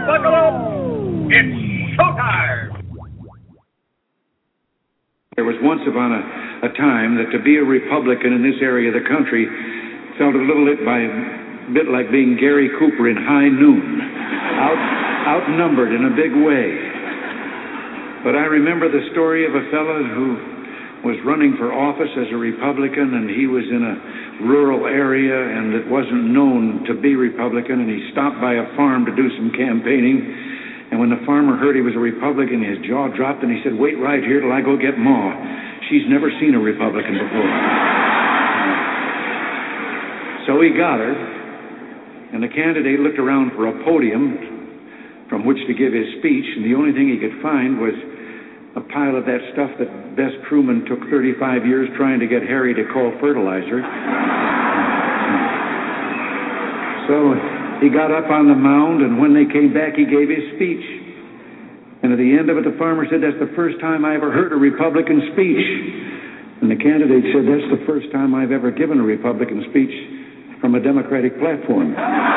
Buckle up! It's showtime! There was once upon a time that to be a Republican in this area of the country felt a bit like being Gary Cooper in high noon, outnumbered in a big way. But I remember the story of a fellow who was running for office as a Republican, and he was in a rural area and it wasn't known to be Republican, and he stopped by a farm to do some campaigning, and when the farmer heard he was a Republican, his jaw dropped and he said, "Wait right here till I go get Ma. She's never seen a Republican before." So he got her, and the candidate looked around for a podium from which to give his speech, and the only thing he could find was a pile of that stuff that Bess Truman took 35 years trying to get Harry to call fertilizer. So he got up on the mound, and when they came back, he gave his speech. And at the end of it, the farmer said, "That's the first time I ever heard a Republican speech." And the candidate said, "That's the first time I've ever given a Republican speech from a Democratic platform."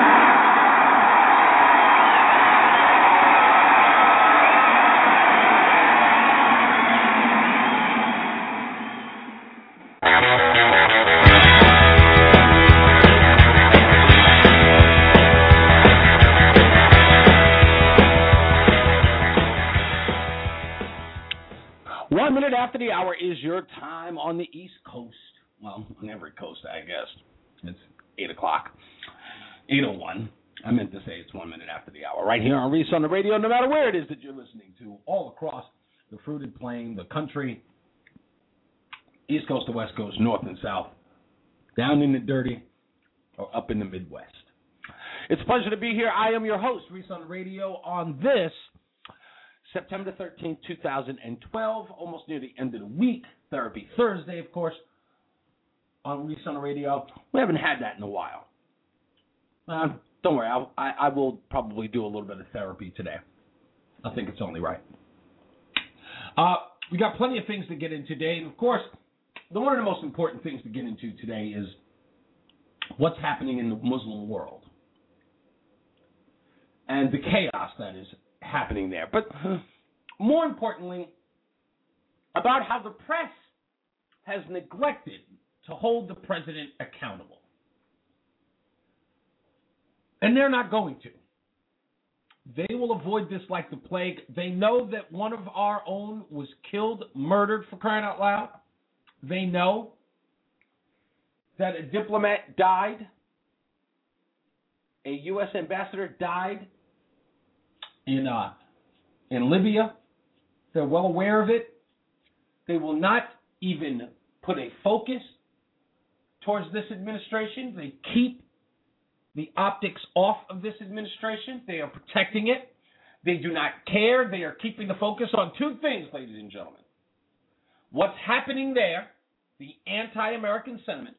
After the hour is your time on the East Coast. Well, on every coast, I guess. It's 8 o'clock. 8:01. I meant to say it's 1 minute after the hour. Right here on Reese on the radio, no matter where it is that you're listening to, all across the fruited plain, the country, East Coast to West Coast, North and South, down in the dirty, or up in the Midwest. It's a pleasure to be here. I am your host, Reese on the radio, on this September 13th, 2012, almost near the end of the week. Therapy Thursday, of course, on Reese on the radio. We haven't had that in a while. Don't worry, I will probably do a little bit of therapy today. I think it's only right. We got plenty of things to get into today. And, of course, one of the most important things to get into today is what's happening in the Muslim world and the chaos that is happening there. But more importantly, about how the press has neglected to hold the president accountable. And they're not going to. They will avoid this like the plague. They know that one of our own was killed, murdered, for crying out loud. They know that a diplomat died. A U.S. ambassador died in Libya. They're well aware of it. They will not even put a focus towards this administration. They keep the optics off of this administration. They are protecting it. They do not care. They are keeping the focus on two things, ladies and gentlemen. What's happening there, the anti-American sentiment,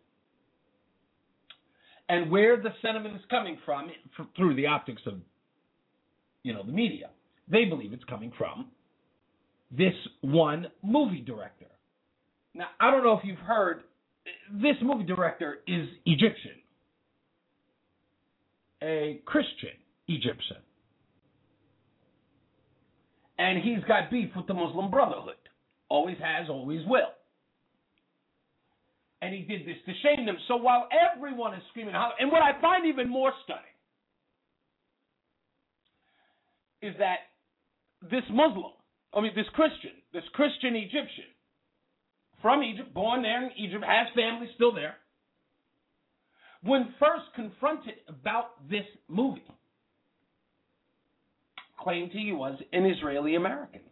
and where the sentiment is coming from through the optics of the media. They believe it's coming from this one movie director. Now, I don't know if you've heard, this movie director is Egyptian, a Christian Egyptian. And he's got beef with the Muslim Brotherhood. Always has, always will. And he did this to shame them. So while everyone is screaming, and what I find even more stunning is that this Christian Egyptian, from Egypt, born there in Egypt, has family still there, when first confronted about this movie, claimed he was an Israeli American.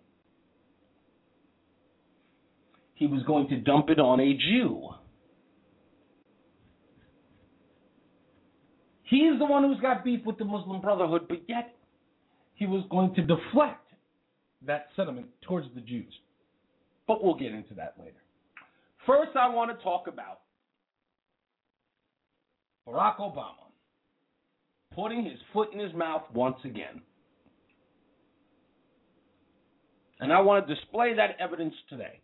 He was going to dump it on a Jew. He's the one who's got beef with the Muslim Brotherhood, but yet he was going to deflect that sentiment towards the Jews. But we'll get into that later. First, I want to talk about Barack Obama putting his foot in his mouth once again. And I want to display that evidence today.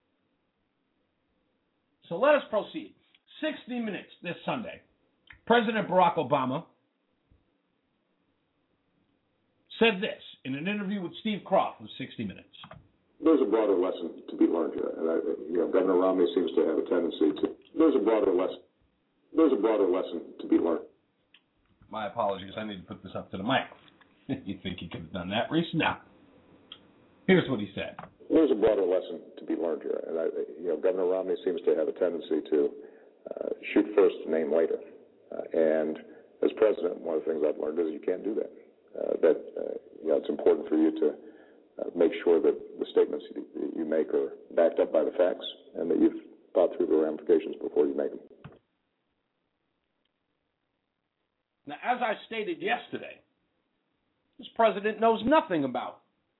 So let us proceed. 60 Minutes this Sunday. President Barack Obama said this in an interview with Steve Kroft of 60 Minutes. There's a broader lesson to be learned here, and Governor Romney seems to have a tendency to. There's a broader lesson to be learned. My apologies. I need to put this up to the mic. You think he could have done that, Reese? No. Here's what he said. There's a broader lesson to be learned here, and Governor Romney seems to have a tendency to shoot first, name later. And as president, one of the things I've learned is you can't do that. It's important for you to make sure that the statements you make are backed up by the facts and that you've thought through the ramifications before you make them. Now, as I stated yesterday, this president knows nothing about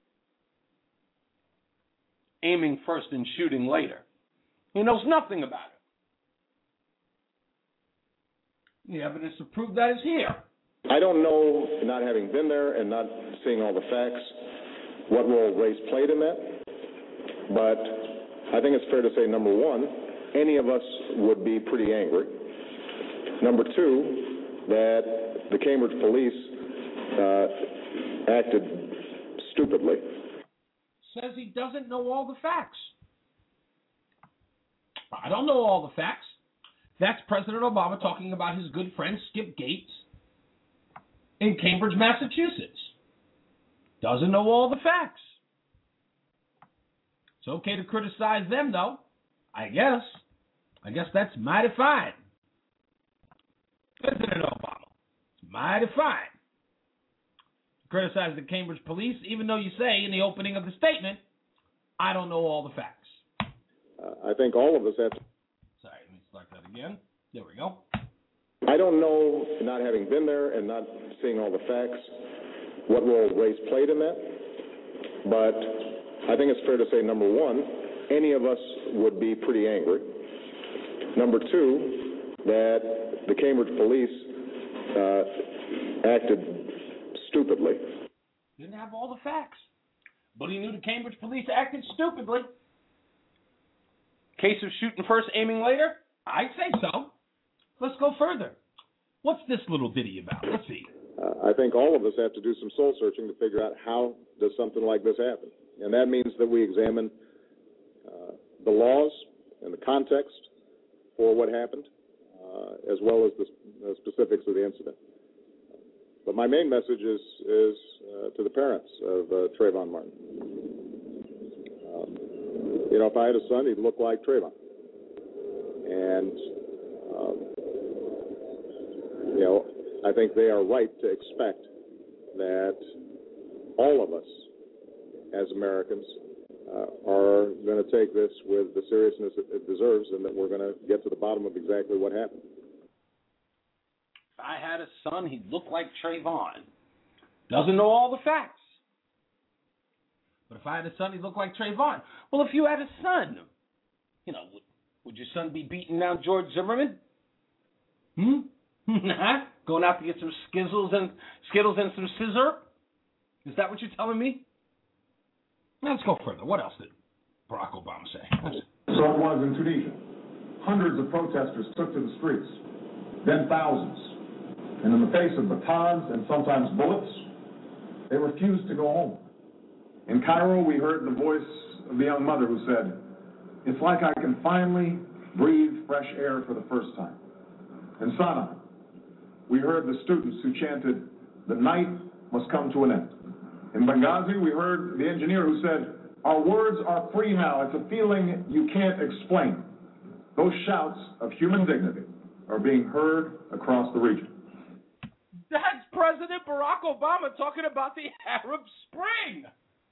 aiming first and shooting later. He knows nothing about it. The evidence to prove that is here. I don't know, not having been there and not seeing all the facts, what role race played in that, but I think it's fair to say, number one, any of us would be pretty angry. Number two, that the Cambridge police acted stupidly. Says he doesn't know all the facts. I don't know all the facts. That's President Obama talking about his good friend Skip Gates in Cambridge, Massachusetts. Doesn't know all the facts. It's okay to criticize them, though. I guess that's mighty fine. President Obama. It's mighty fine. Criticize the Cambridge police, even though you say in the opening of the statement, I don't know all the facts. I think all of us have to... Sorry, let me start that again. There we go. I don't know, not having been there and not seeing all the facts, what role race played in that, but I think it's fair to say, number one, any of us would be pretty angry. Number two, that the Cambridge police acted stupidly. Didn't have all the facts, but he knew the Cambridge police acted stupidly. Case of shooting first, aiming later? I'd say so. Let's go further. What's this little ditty about? Let's see. I think all of us have to do some soul searching to figure out how does something like this happen. And that means that we examine the laws and the context for what happened, as well as the specifics of the incident. But my main message is to the parents of Trayvon Martin. If I had a son, he'd look like Trayvon. And, I think they are right to expect that all of us as Americans are going to take this with the seriousness it deserves, and that we're going to get to the bottom of exactly what happened. If I had a son, he'd look like Trayvon. Doesn't know all the facts. But if I had a son, he'd look like Trayvon. Well, if you had a son, would your son be beating down George Zimmerman? Going out to get some Skittles and some scissor? Is that what you're telling me? Let's go further. What else did Barack Obama say? So it was in Tunisia. Hundreds of protesters took to the streets, then thousands. And in the face of batons and sometimes bullets, they refused to go home. In Cairo, we heard the voice of the young mother who said, "It's like I can finally breathe fresh air for the first time." In Sana'a, we heard the students who chanted, "The night must come to an end." In Benghazi, we heard the engineer who said, "Our words are free now. It's a feeling you can't explain." Those shouts of human dignity are being heard across the region. That's President Barack Obama talking about the Arab Spring.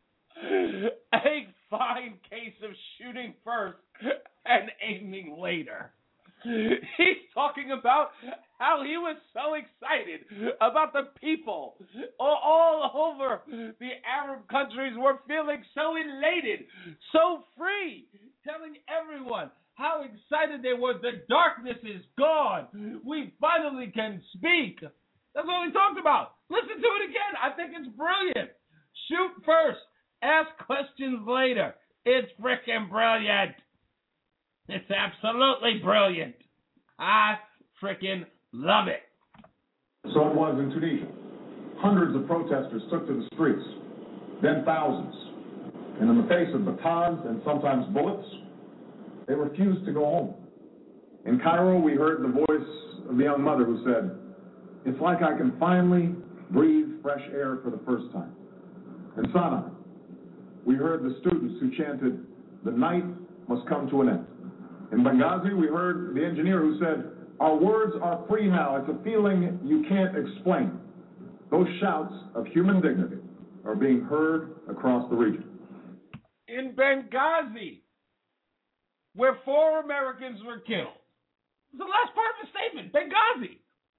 A fine case of shooting first and aiming later. He's talking about how he was so excited about the people all over the Arab countries were feeling so elated, so free, telling everyone how excited they were. The darkness is gone. We finally can speak. That's what we talked about. Listen to it again. I think it's brilliant. Shoot first. Ask questions later. It's frickin' brilliant. It's absolutely brilliant. I frickin' love it. So it was in Tunisia. Hundreds of protesters took to the streets, then thousands. And in the face of batons and sometimes bullets, they refused to go home. In Cairo, we heard the voice of the young mother who said, "It's like I can finally breathe fresh air for the first time." In Sana'a, we heard the students who chanted, "The night must come to an end." In Benghazi, we heard the engineer who said, "Our words are free now. It's a feeling you can't explain." Those shouts of human dignity are being heard across the region. In Benghazi, where 4 Americans were killed. It was the last part of the statement. Benghazi.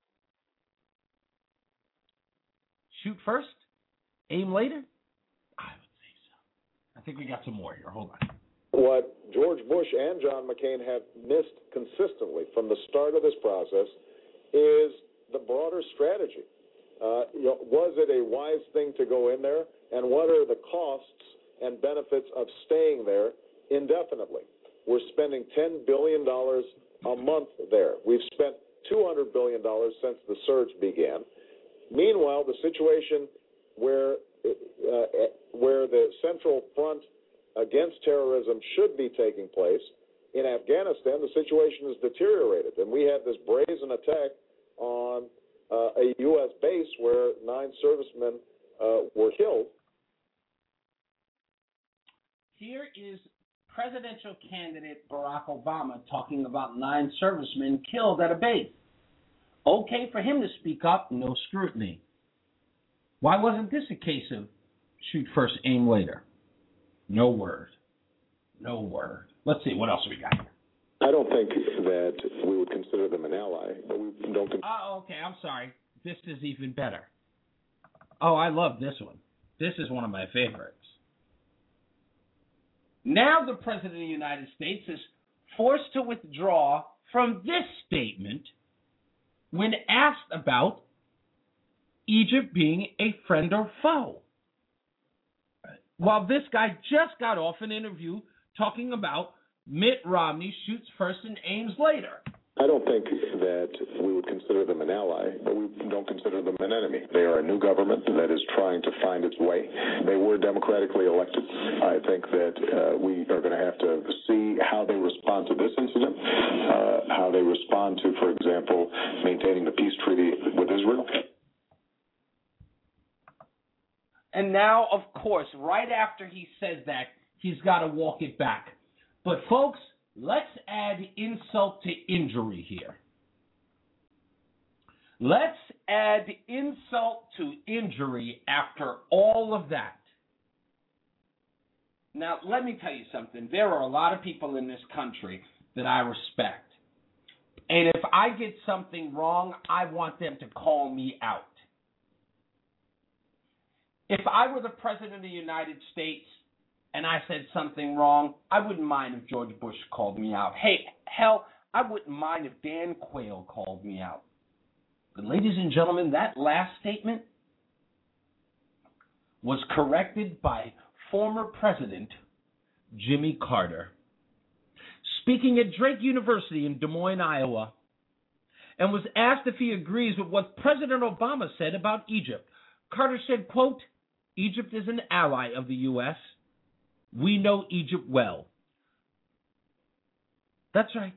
Shoot first, aim later? I would say so. I think we got some more here. Hold on. What George Bush and John McCain have missed consistently from the start of this process is the broader strategy. Was it a wise thing to go in there? And what are the costs and benefits of staying there indefinitely? We're spending $10 billion a month there. We've spent $200 billion since the surge began. Meanwhile, the situation where the Central Front against terrorism should be taking place, in Afghanistan, the situation has deteriorated. And we had this brazen attack on a U.S. base where 9 servicemen were killed. Here is presidential candidate Barack Obama talking about 9 servicemen killed at a base. Okay for him to speak up, no scrutiny. Why wasn't this a case of shoot first, aim later? No word. No word. Let's see, what else we got here? I don't think that we would consider them an ally, but we don't. Okay, I'm sorry. This is even better. Oh, I love this one. This is one of my favorites. Now the President of the United States is forced to withdraw from this statement when asked about Egypt being a friend or foe. While this guy just got off an interview talking about Mitt Romney shoots first and aims later. I don't think that we would consider them an ally, but we don't consider them an enemy. They are a new government that is trying to find its way. They were democratically elected. I think that we are going to have to see how they respond to this incident, how they respond to, for example, maintaining the peace treaty with Israel. And now, of course, right after he says that, he's got to walk it back. But, folks, let's add insult to injury here. Let's add insult to injury after all of that. Now, let me tell you something. There are a lot of people in this country that I respect. And if I get something wrong, I want them to call me out. If I were the President of the United States and I said something wrong, I wouldn't mind if George Bush called me out. Hey, hell, I wouldn't mind if Dan Quayle called me out. But ladies and gentlemen, that last statement was corrected by former President Jimmy Carter, speaking at Drake University in Des Moines, Iowa, and was asked if he agrees with what President Obama said about Egypt. Carter said, quote, "Egypt is an ally of the U.S. We know Egypt well." That's right.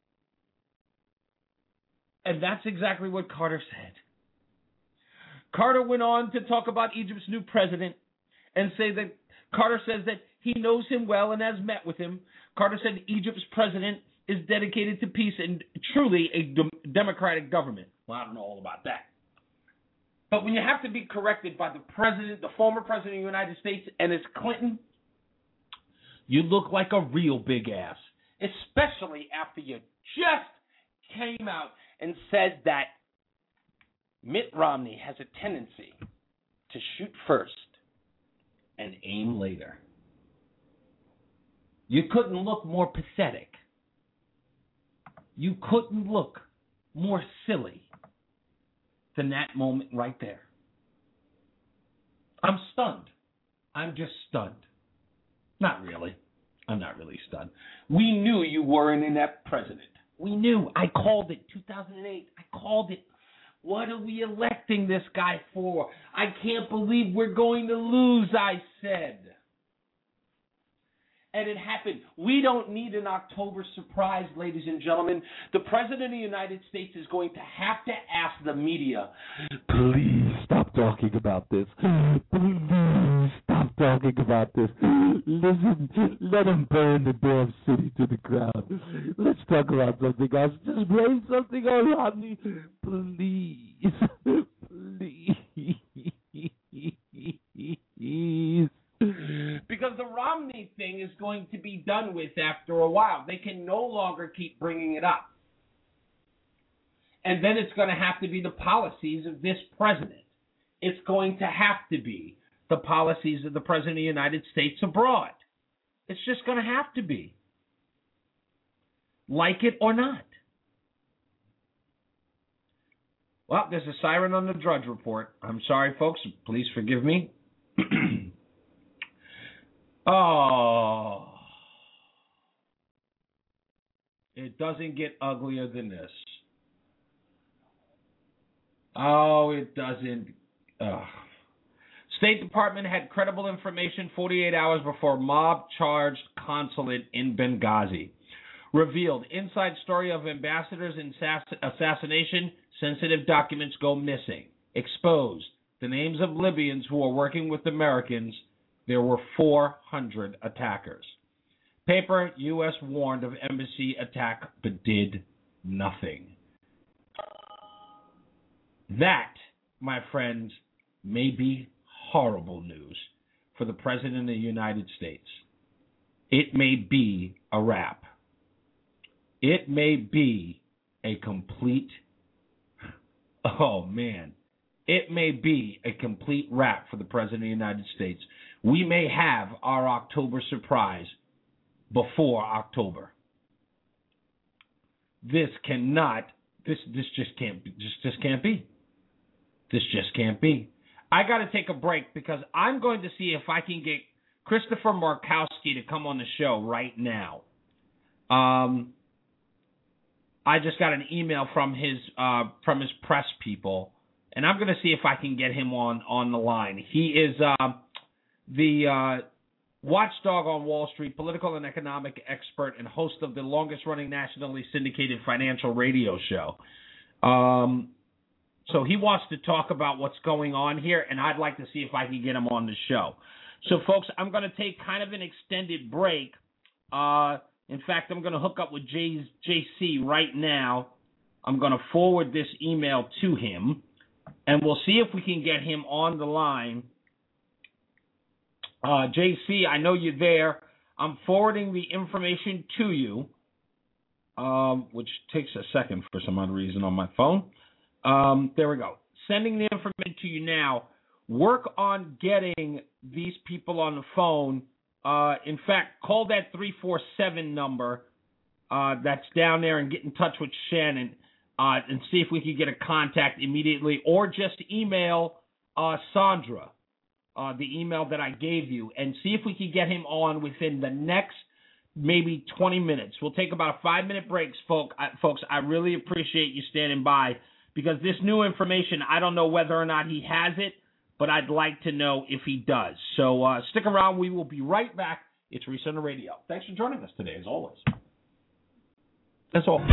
And that's exactly what Carter said. Carter went on to talk about Egypt's new president and say that Carter says that he knows him well and has met with him. Carter said Egypt's president is dedicated to peace and truly a democratic government. Well, I don't know all about that. But when you have to be corrected by the president, the former president of the United States, and it's Clinton, you look like a real big ass, especially after you just came out and said that Mitt Romney has a tendency to shoot first and aim later. You couldn't look more pathetic. You couldn't look more silly than that moment right there. I'm stunned. I'm just stunned. Not really. I'm not really stunned. We knew you were an inept president. We knew. I called it. 2008. I called it. What do we elect electing this guy for. I can't believe we're going to lose, I said. And it happened. We don't need an October surprise, ladies and gentlemen. The President of the United States is going to have to ask the media, please stop talking about this. Please stop talking about this. Listen, let them burn the damn city to the ground. Let's talk about something else. Just blame something on Romney. Please. Please. Because the Romney thing is going to be done with after a while. They can no longer keep bringing it up. And then it's going to have to be the policies of this president. It's going to have to be the policies of the President of the United States abroad. It's just going to have to be. Like it or not. Well, there's a siren on the Drudge Report. I'm sorry, folks. Please forgive me. Oh, it doesn't get uglier than this. Oh, it doesn't. State Department had credible information 48 hours before mob charged consulate in Benghazi. Revealed inside story of ambassador's assassination. Sensitive documents go missing. Exposed the names of Libyans who are working with Americans. There were 400 attackers. Paper, U.S. warned of embassy attack but did nothing. That, my friends, may be horrible news for the President of the United States. It may be a wrap. It may be a complete, it may be a complete wrap for the President of the United States. We may have our October surprise before October. This just can't be. This just can't be. I got to take a break because I'm going to see if I can get Christopher Markowski to come on the show right now. I just got an email from his press people, and I'm going to see if I can get him on the line. He is the watchdog on Wall Street, political and economic expert, and host of the longest-running nationally syndicated financial radio show. So he wants to talk about what's going on here, and I'd like to see if I can get him on the show. So, folks, I'm going to take kind of an extended break. In fact, I'm going to hook up with JC right now. I'm going to forward this email to him, and we'll see if we can get him on the line. JC, I know you're there. I'm forwarding the information to you, which takes a second for some odd reason on my phone. There we go. Sending the information to you now. Work on getting these people on the phone. In fact, call that 347 number that's down there and get in touch with Shannon and see if we can get a contact immediately, or just email Sandra, the email that I gave you, and see if we can get him on within the next maybe 20 minutes. We'll take about a 5-minute break, folks. I really appreciate you standing by, because this new information, I don't know whether or not he has it, but I'd like to know if he does. So stick around. We will be right back. It's ReCenter Radio. Thanks for joining us today, as always. That's all.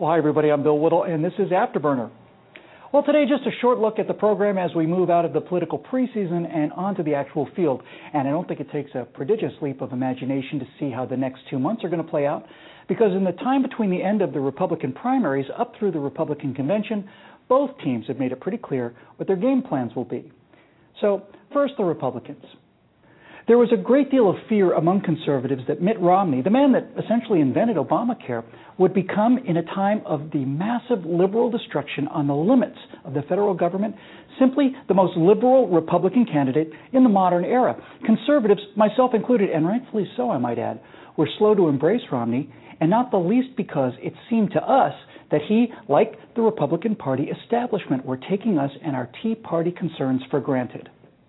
Well, hi, everybody. I'm Bill Whittle, and this is Afterburner. Well, today, just a short look at the program as we move out of the political preseason and onto the actual field. And I don't think it takes a prodigious leap of imagination to see how the next 2 months are going to play out, because in the time between the end of the Republican primaries up through the Republican convention, both teams have made it pretty clear what their game plans will be. So, first, the Republicans. There was a great deal of fear among conservatives that Mitt Romney, the man that essentially invented Obamacare, would become, in a time of the massive liberal destruction on the limits of the federal government, simply the most liberal Republican candidate in the modern era. Conservatives, myself included, and rightfully so, I might add, were slow to embrace Romney, and not the least because it seemed to us that he, like the Republican Party establishment, were taking us and our Tea Party concerns for granted.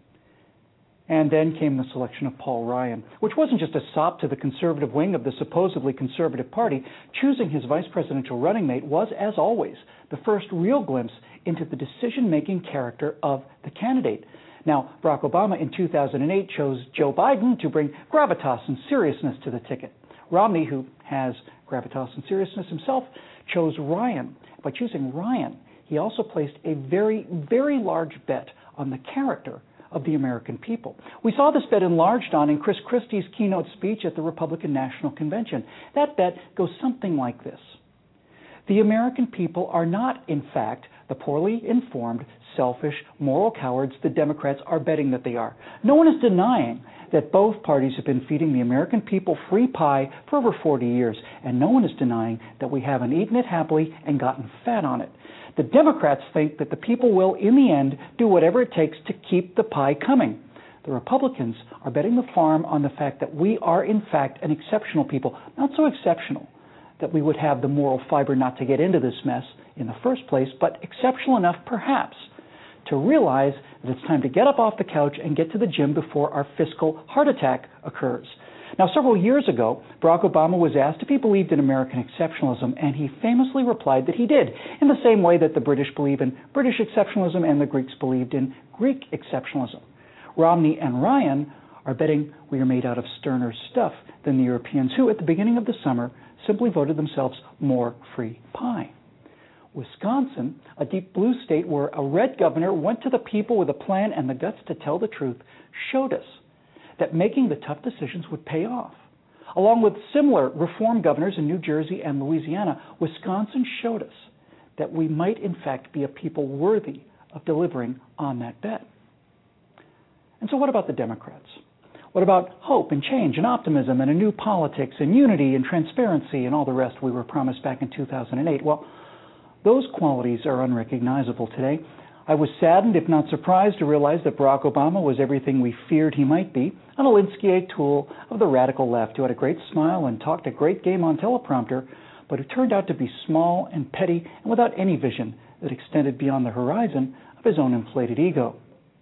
And then came the selection of Paul Ryan, which wasn't just a sop to the conservative wing of the supposedly conservative party. Choosing his vice presidential running mate was, as always, the first real glimpse into the decision-making character of the candidate. Now, Barack Obama in 2008 chose Joe Biden to bring gravitas and seriousness to the ticket. Romney, who has gravitas and seriousness himself, chose Ryan. By choosing Ryan, he also placed a very, very large bet on the character of the American people. We saw this bet enlarged on in Chris Christie's keynote speech at the Republican National Convention. That bet goes something like this. The American people are not, in fact, the poorly informed, selfish, moral cowards the Democrats are betting that they are. No one is denying that both parties have been feeding the American people free pie for over 40 years, and no one is denying that we haven't eaten it happily and gotten fat on it. The Democrats think that the people will, in the end, do whatever it takes to keep the pie coming. The Republicans are betting the farm on the fact that we are, in fact, an exceptional people. Not so exceptional that we would have the moral fiber not to get into this mess in the first place, but exceptional enough, perhaps, to realize that it's time to get up off the couch and get to the gym before our fiscal heart attack occurs. Now, several years ago, Barack Obama was asked if he believed in American exceptionalism, and he famously replied that he did, in the same way that the British believe in British exceptionalism and the Greeks believed in Greek exceptionalism. Romney and Ryan are betting we are made out of sterner stuff than the Europeans, who, at the beginning of the summer, simply voted themselves more free pie. Wisconsin, a deep blue state where a red governor went to the people with a plan and the guts to tell the truth, showed us that making the tough decisions would pay off. Along with similar reform governors in New Jersey and Louisiana, Wisconsin showed us that we might in fact be a people worthy of delivering on that bet. And so what about the Democrats? What about hope and change and optimism and a new politics and unity and transparency and all the rest we were promised back in 2008? Well, those qualities are unrecognizable today. I was saddened, if not surprised, to realize that Barack Obama was everything we feared he might be, an Alinsky tool of the radical left who had a great smile and talked a great game on teleprompter, but who turned out to be small and petty and without any vision that extended beyond the horizon of his own inflated ego.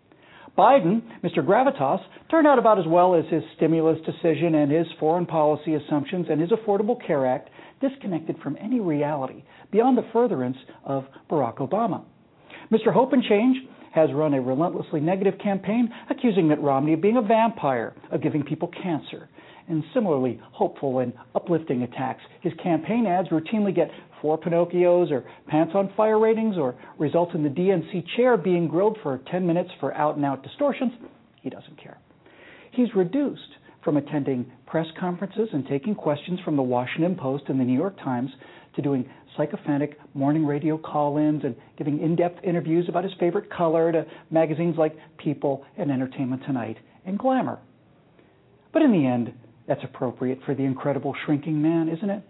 Biden, Mr. Gravitas, turned out about as well as his stimulus decision and his foreign policy assumptions and his Affordable Care Act, disconnected from any reality beyond the furtherance of Barack Obama. Mr. Hope and Change has run a relentlessly negative campaign accusing Mitt Romney of being a vampire, of giving people cancer. And similarly hopeful and uplifting attacks. His campaign ads routinely get 4 Pinocchios or pants on fire ratings or result in the DNC chair being grilled for 10 minutes for out-and-out distortions. He doesn't care. He's reduced from attending press conferences and taking questions from the Washington Post and the New York Times to doing sycophantic morning radio call-ins and giving in-depth interviews about his favorite color to magazines like People and Entertainment Tonight and Glamour. But in the end, that's appropriate for the incredible shrinking man, isn't it?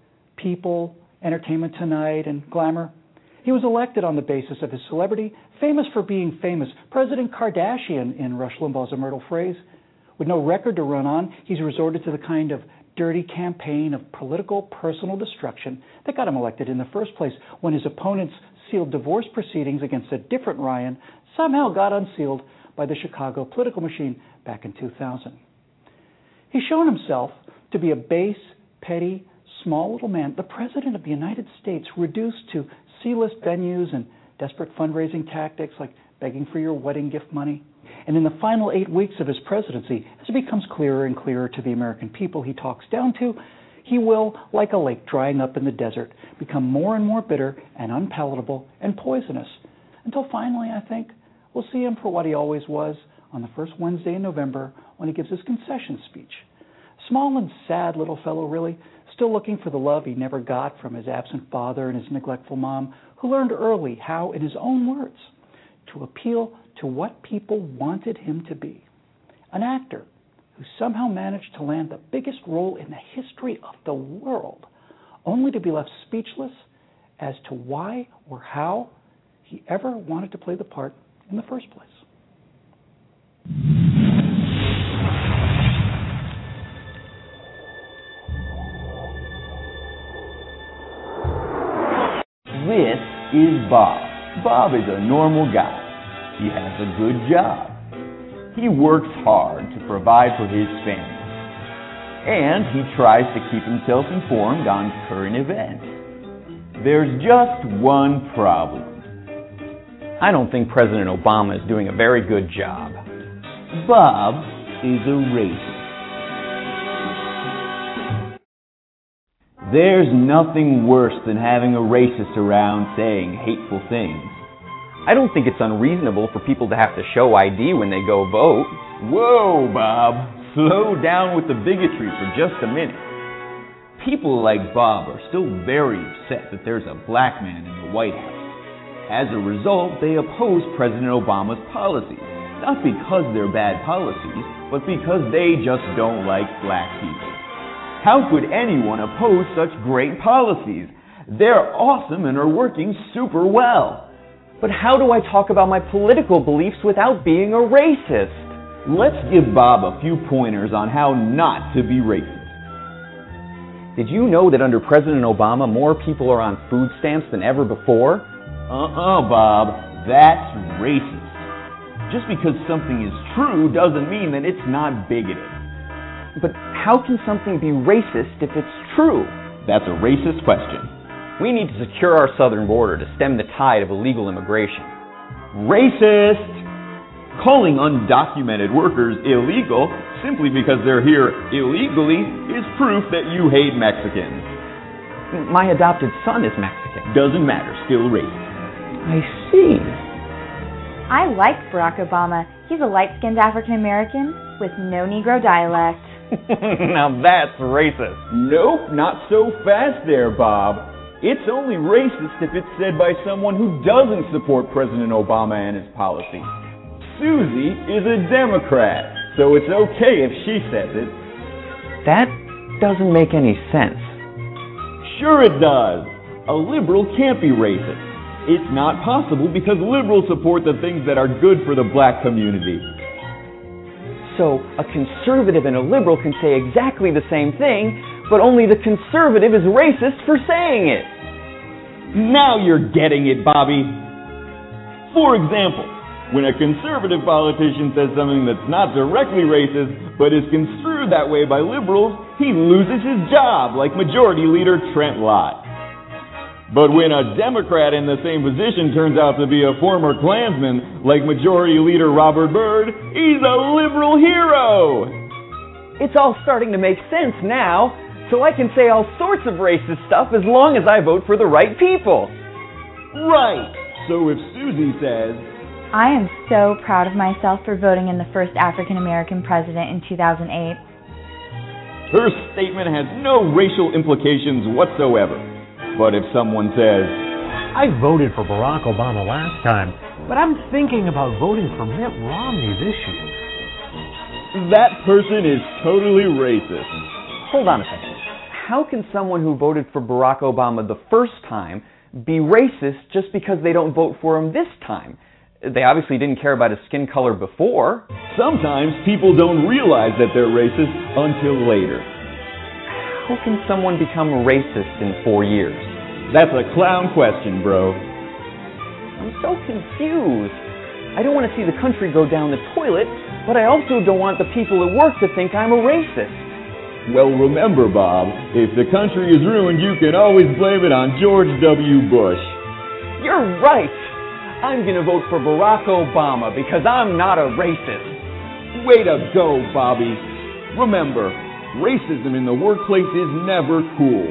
People, Entertainment Tonight, and Glamour. He was elected on the basis of his celebrity, famous for being famous, President Kardashian, in Rush Limbaugh's immortal phrase. With no record to run on, he's resorted to the kind of dirty campaign of political personal destruction that got him elected in the first place, when his opponents' sealed divorce proceedings against a different Ryan somehow got unsealed by the Chicago political machine back in 2000. He's shown himself to be a base, petty, small little man, the President of the United States, reduced to C-list venues and desperate fundraising tactics like begging for your wedding gift money. And in the final 8 weeks of his presidency, as it becomes clearer and clearer to the American people he talks down to, he will, like a lake drying up in the desert, become more and more bitter and unpalatable and poisonous, until finally, I think, we'll see him for what he always was on the first Wednesday in November when he gives his concession speech. Small and sad little fellow, really, still looking for the love he never got from his absent father and his neglectful mom, who learned early how, in his own words, to appeal to what people wanted him to be. An actor who somehow managed to land the biggest role in the history of the world, only to be left speechless as to why or how he ever wanted to play the part in the first place. This is Bob. Bob is a normal guy. He has a good job. He works hard to provide for his family. And he tries to keep himself informed on current events. There's just one problem. I don't think President Obama is doing a very good job. Bob is a racist. There's nothing worse than having a racist around saying hateful things. I don't think it's unreasonable for people to have to show ID when they go vote. Whoa, Bob. Slow down with the bigotry for just a minute. People like Bob are still very upset that there's a black man in the White House. As a result, they oppose President Obama's policies. Not because they're bad policies, but because they just don't like black people. How could anyone oppose such great policies? They're awesome and are working super well. But how do I talk about my political beliefs without being a racist? Let's give Bob a few pointers on how not to be racist. Did you know that under President Obama, more people are on food stamps than ever before? Bob, that's racist. Just because something is true doesn't mean that it's not bigoted. But how can something be racist if it's true? That's a racist question. We need to secure our southern border to stem the tide of illegal immigration. Racist! Calling undocumented workers illegal simply because they're here illegally is proof that you hate Mexicans. My adopted son is Mexican. Doesn't matter, still racist. I see. I like Barack Obama. He's a light-skinned African-American with no Negro dialect. Now that's racist. Nope, not so fast there, Bob. It's only racist if it's said by someone who doesn't support President Obama and his policies. Susie is a Democrat, so it's okay if she says it. That doesn't make any sense. Sure it does. A liberal can't be racist. It's not possible because liberals support the things that are good for the black community. So a conservative and a liberal can say exactly the same thing, but only the conservative is racist for saying it. Now you're getting it, Bobby. For example, when a conservative politician says something that's not directly racist, but is construed that way by liberals, he loses his job, like Majority Leader Trent Lott. But when a Democrat in the same position turns out to be a former Klansman, like Majority Leader Robert Byrd, he's a liberal hero! It's all starting to make sense now, so I can say all sorts of racist stuff as long as I vote for the right people. Right! So if Susie says, I am so proud of myself for voting in the first African-American president in 2008. Her statement has no racial implications whatsoever. But if someone says, I voted for Barack Obama last time, but I'm thinking about voting for Mitt Romney this year, that person is totally racist. Hold on a second. How can someone who voted for Barack Obama the first time be racist just because they don't vote for him this time? They obviously didn't care about his skin color before. Sometimes people don't realize that they're racist until later. How can someone become racist in 4 years? That's a clown question, bro. I'm so confused. I don't want to see the country go down the toilet, but I also don't want the people at work to think I'm a racist. Well, remember, Bob, if the country is ruined, you can always blame it on George W. Bush. You're right. I'm going to vote for Barack Obama because I'm not a racist. Way to go, Bobby. Remember, Racism in the workplace is never cool.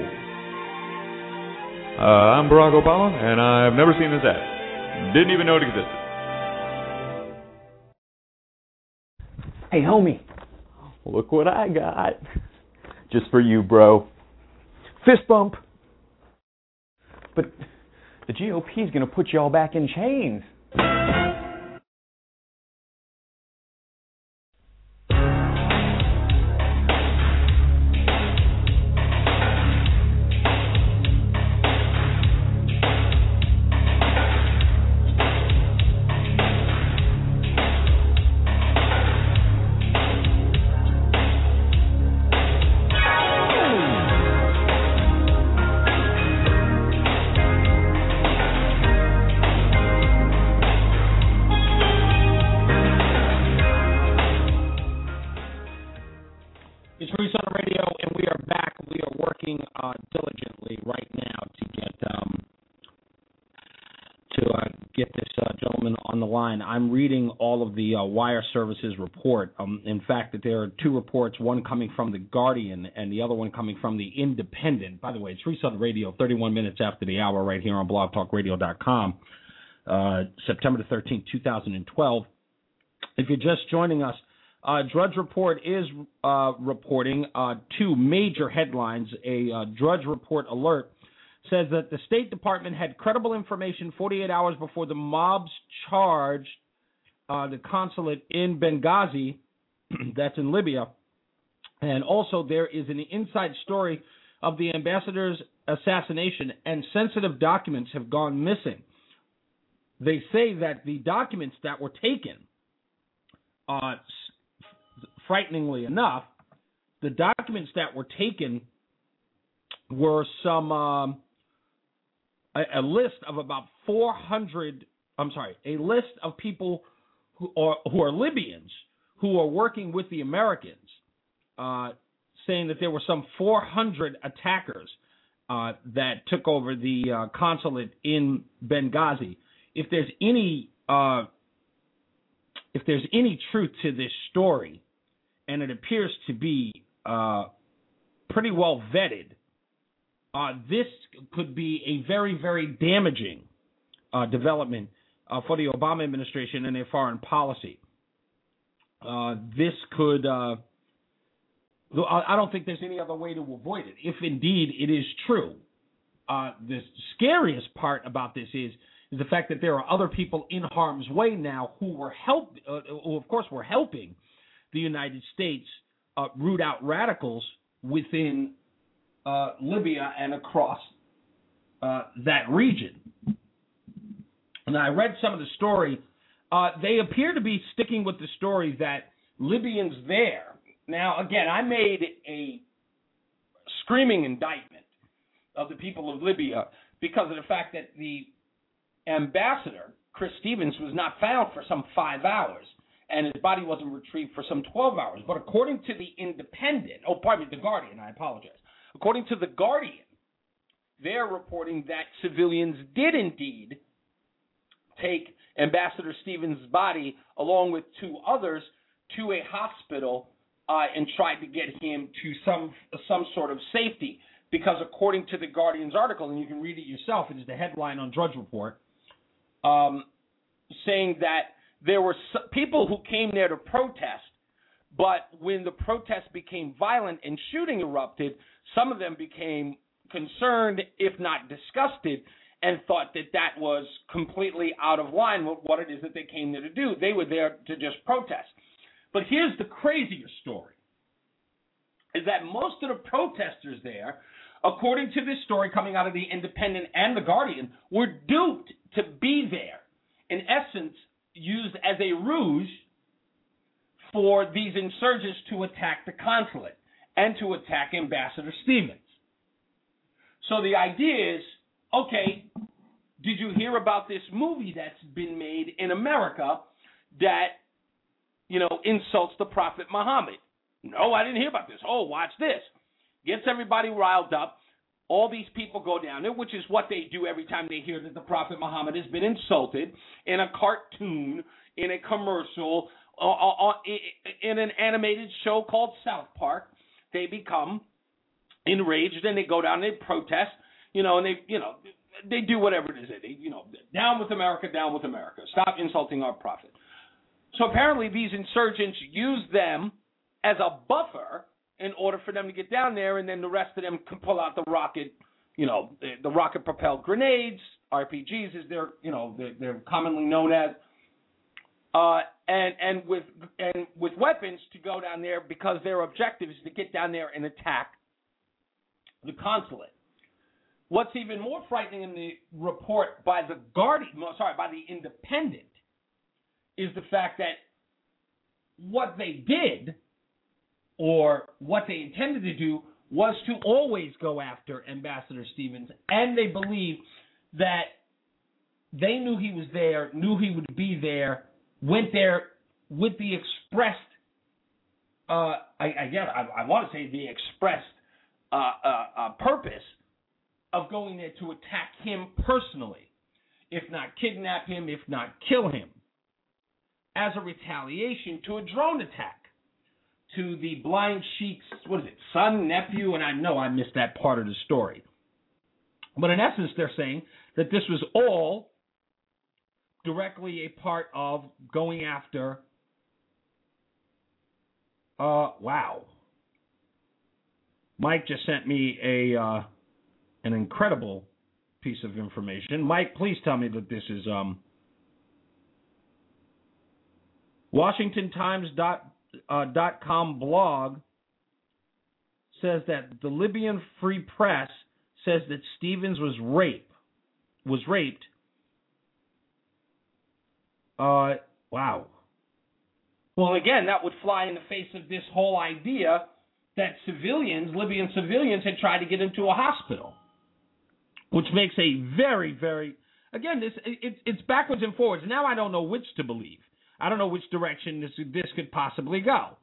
I'm Barack Obama, and I've never seen this ad. Didn't even know it existed. Hey, homie, look what I got. Just for you, bro. Fist bump. But the GOP's going to put you all back in chains. Diligently right now to get this gentleman on the line. I'm reading all of the wire services report. In fact, that there are two reports, one coming from The Guardian and the other one coming from The Independent. By the way, it's Reset Radio, 31 minutes after the hour right here on blogtalkradio.com, September the 13th, 2012. If you're just joining us, Drudge Report is reporting two major headlines. A Drudge Report alert says that the State Department had credible information 48 hours before the mobs charged the consulate in Benghazi, that's in Libya. And also there is an inside story of the ambassador's assassination, and sensitive documents have gone missing. They say that the documents that were taken, frighteningly enough, the documents that were taken were a list of about 400. A list of people who are Libyans who are working with the Americans, saying that there were some 400 attackers that took over the consulate in Benghazi. If there's any truth to this story, and it appears to be pretty well vetted, this could be a very, very damaging development for the Obama administration and their foreign policy. This could, I don't think there's any other way to avoid it, if indeed it is true. The scariest part about this is the fact that there are other people in harm's way now who of course were helping the United States root out radicals within Libya and across that region. And I read some of the story. They appear to be sticking with the story that Libyans there. Now, again, I made a screaming indictment of the people of Libya because of the fact that the ambassador, Chris Stevens, was not found for some 5 hours, and his body wasn't retrieved for some 12 hours. But according to The Independent, The Guardian, I apologize. According to The Guardian, they're reporting that civilians did indeed take Ambassador Stevens' body along with 2 others to a hospital and tried to get him to some sort of safety. Because according to The Guardian's article, and you can read it yourself, it is the headline on Drudge Report, saying that there were people who came there to protest, but when the protest became violent and shooting erupted, some of them became concerned, if not disgusted, and thought that that was completely out of line with what it is that they came there to do. They were there to just protest. But here's the crazier story, is that most of the protesters there, according to this story coming out of The Independent and The Guardian, were duped to be there, in essence, used as a ruse for these insurgents to attack the consulate and to attack Ambassador Stevens. So the idea is, okay, did you hear about this movie that's been made in America that, insults the Prophet Muhammad? No, I didn't hear about this. Oh, watch this. Gets everybody riled up. All these people go down there, which is what they do every time they hear that the Prophet Muhammad has been insulted in a cartoon, in a commercial, in an animated show called South Park. they become enraged and they go down and they protest, and they do whatever it is. They, down with America, stop insulting our prophet. So apparently these insurgents use them as a buffer in order for them to get down there, and then the rest of them can pull out the rocket, the rocket-propelled grenades, RPGs, as they're commonly known as, and with weapons to go down there, because their objective is to get down there and attack the consulate. What's even more frightening in the report by the Independent, is the fact that what they did, or what they intended to do, was to always go after Ambassador Stevens, and they believe that they knew he was there, knew he would be there, went there with the expressed, I want to say the expressed purpose of going there to attack him personally, if not kidnap him, if not kill him, as a retaliation to a drone attack to the blind sheik's, son, nephew, and I know I missed that part of the story. But in essence, they're saying that this was all directly a part of going after, wow. Mike just sent me an incredible piece of information. Mike, please tell me that this is WashingtonTimes.com blog says that the Libyan Free Press says that Stevens was raped. Wow. Well, again, that would fly in the face of this whole idea that Libyan civilians, had tried to get into a hospital, which makes a very, very, again, it's backwards and forwards. Now I don't know which to believe. I don't know which direction this could possibly go.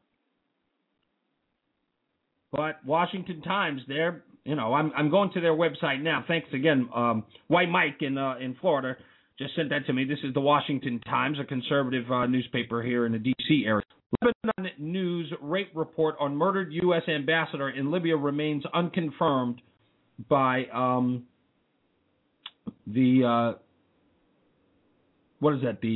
But Washington Times, I'm going to their website now. Thanks again, White Mike in Florida just sent that to me. This is the Washington Times, a conservative newspaper here in the D.C. area. Lebanon News rape report on murdered U.S. ambassador in Libya remains unconfirmed by what is that?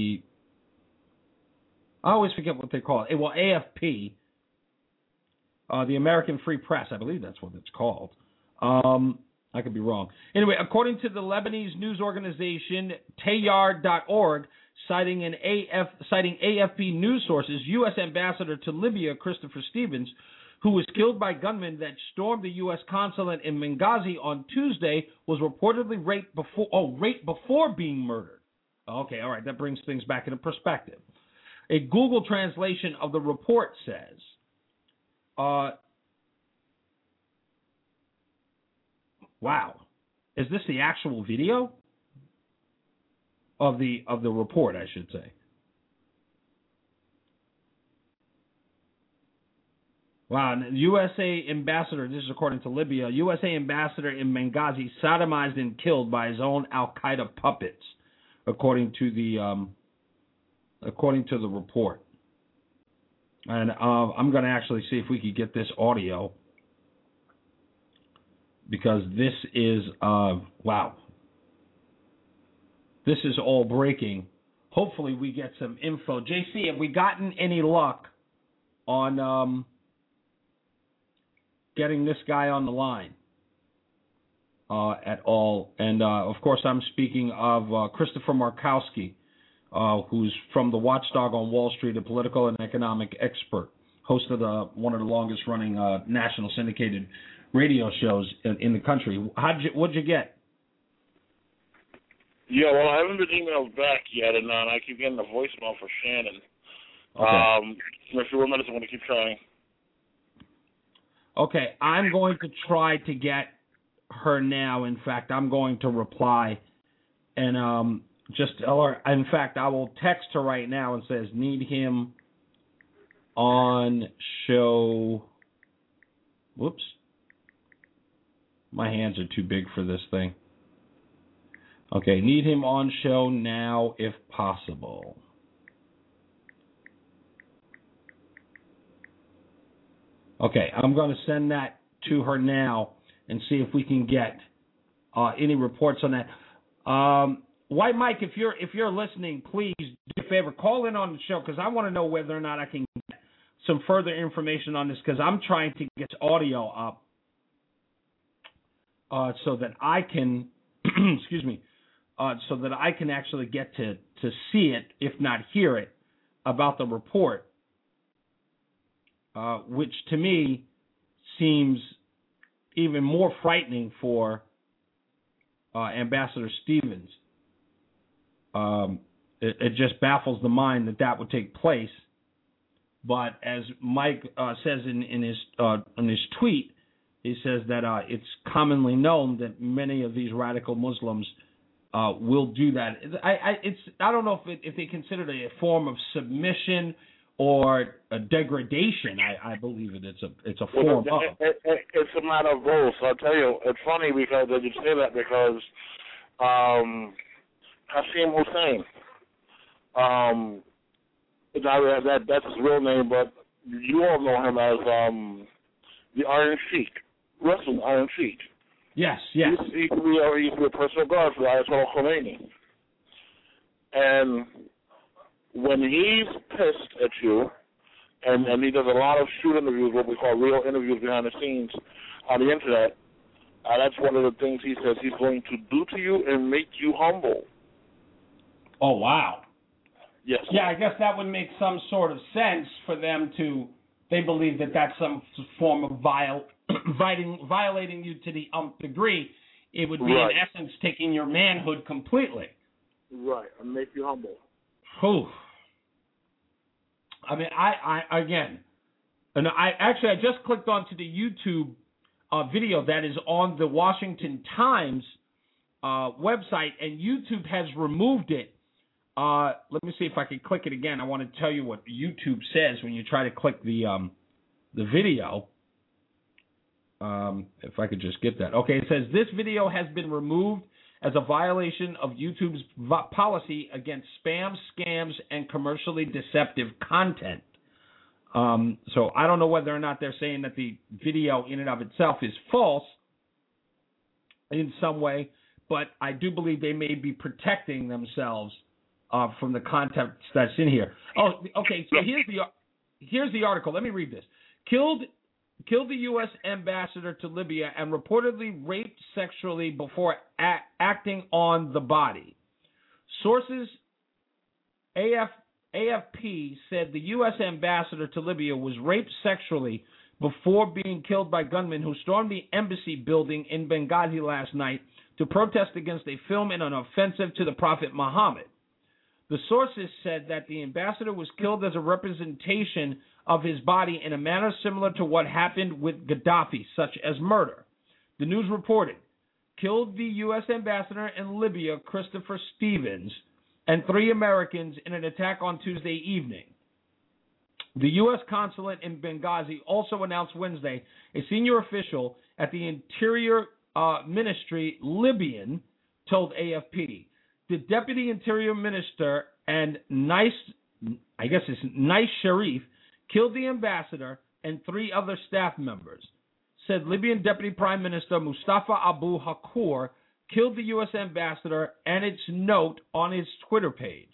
I always forget what they call it. Well, AFP, the American Free Press, I believe that's what it's called. I could be wrong. Anyway, according to the Lebanese news organization Tayar.org, citing AFP news sources, U.S. Ambassador to Libya Christopher Stevens, who was killed by gunmen that stormed the U.S. consulate in Benghazi on Tuesday, was reportedly raped before being murdered. Okay, all right, that brings things back into perspective. A Google translation of the report says, wow, is this the actual video of the report, I should say? Wow, USA ambassador, this is according to Libya, USA ambassador in Benghazi sodomized and killed by his own Al-Qaeda puppets, according to the report. And I'm going to actually see if we could get this audio, because this is, wow. This is all breaking. Hopefully we get some info. JC, have we gotten any luck on getting this guy on the line at all? And, of course, I'm speaking of Christopher Markowski, who's from the Watchdog on Wall Street, a political and economic expert, host of one of the longest-running national syndicated radio shows in the country. What'd you get? Yeah, well, I haven't been emailed back yet, and I keep getting a voicemail for Shannon. Okay. In a few more minutes, I'm going to keep trying. Okay, I'm going to try to get her now. In fact, I'm going to reply and just tell her. In fact, I will text her right now and says, need him on show. Whoops. My hands are too big for this thing. Okay, need him on show now if possible. Okay, I'm going to send that to her now and see if we can get any reports on that. White Mike, if you're listening, please do me a favor, call in on the show because I want to know whether or not I can get some further information on this because I'm trying to get audio up so that I can, excuse me, so that I can actually get to see it, if not hear it, about the report, which to me seems even more frightening for Ambassador Stevens. It just baffles the mind that would take place. But as Mike says in his tweet, he says that it's commonly known that many of these radical Muslims will do that. I don't know if they consider it a form of submission or a degradation. I believe it's a form of. It's a matter of both. I'll tell you, it's funny because you say that because Hassim Hussein, that's his real name, but you all know him as the Iron Sheik, wrestling Iron Sheik. Yes. He used to be a personal guard for Ayatollah Khomeini. And when he's pissed at you, and he does a lot of shoot interviews, what we call real interviews behind the scenes on the internet, that's one of the things he says he's going to do to you and make you humble. Oh, wow. Yes. Yeah, I guess that would make some sort of sense for them to, they believe that that's some form of violating you to the nth degree. It would be, right, in essence, taking your manhood completely. Right, and make you humble. Whew. I mean, I just clicked onto the YouTube video that is on the Washington Times website, and YouTube has removed it. Let me see if I can click it again. I want to tell you what YouTube says when you try to click the video. If I could just get that. Okay, it says this video has been removed as a violation of YouTube's policy against spam, scams, and commercially deceptive content. So I don't know whether or not they're saying that the video in and of itself is false in some way, but I do believe they may be protecting themselves from the content that's in here. Oh, okay, so here's the article. Let me read this. Killed the U.S. ambassador to Libya and reportedly raped sexually before acting on the body. Sources, AFP said the U.S. ambassador to Libya was raped sexually before being killed by gunmen who stormed the embassy building in Benghazi last night to protest against a film in an offensive to the Prophet Muhammad. The sources said that the ambassador was killed as a representation of his body in a manner similar to what happened with Gaddafi, such as murder. The news reported, killed the U.S. ambassador in Libya, Christopher Stevens, and 3 Americans in an attack on Tuesday evening. The U.S. consulate in Benghazi also announced Wednesday a senior official at the Interior Ministry, Libyan, told AFP. The Deputy Interior Minister and Nice Sharif killed the ambassador and 3 other staff members. Said Libyan Deputy Prime Minister Mustafa Abu Hakour killed the U.S. ambassador and its note on his Twitter page.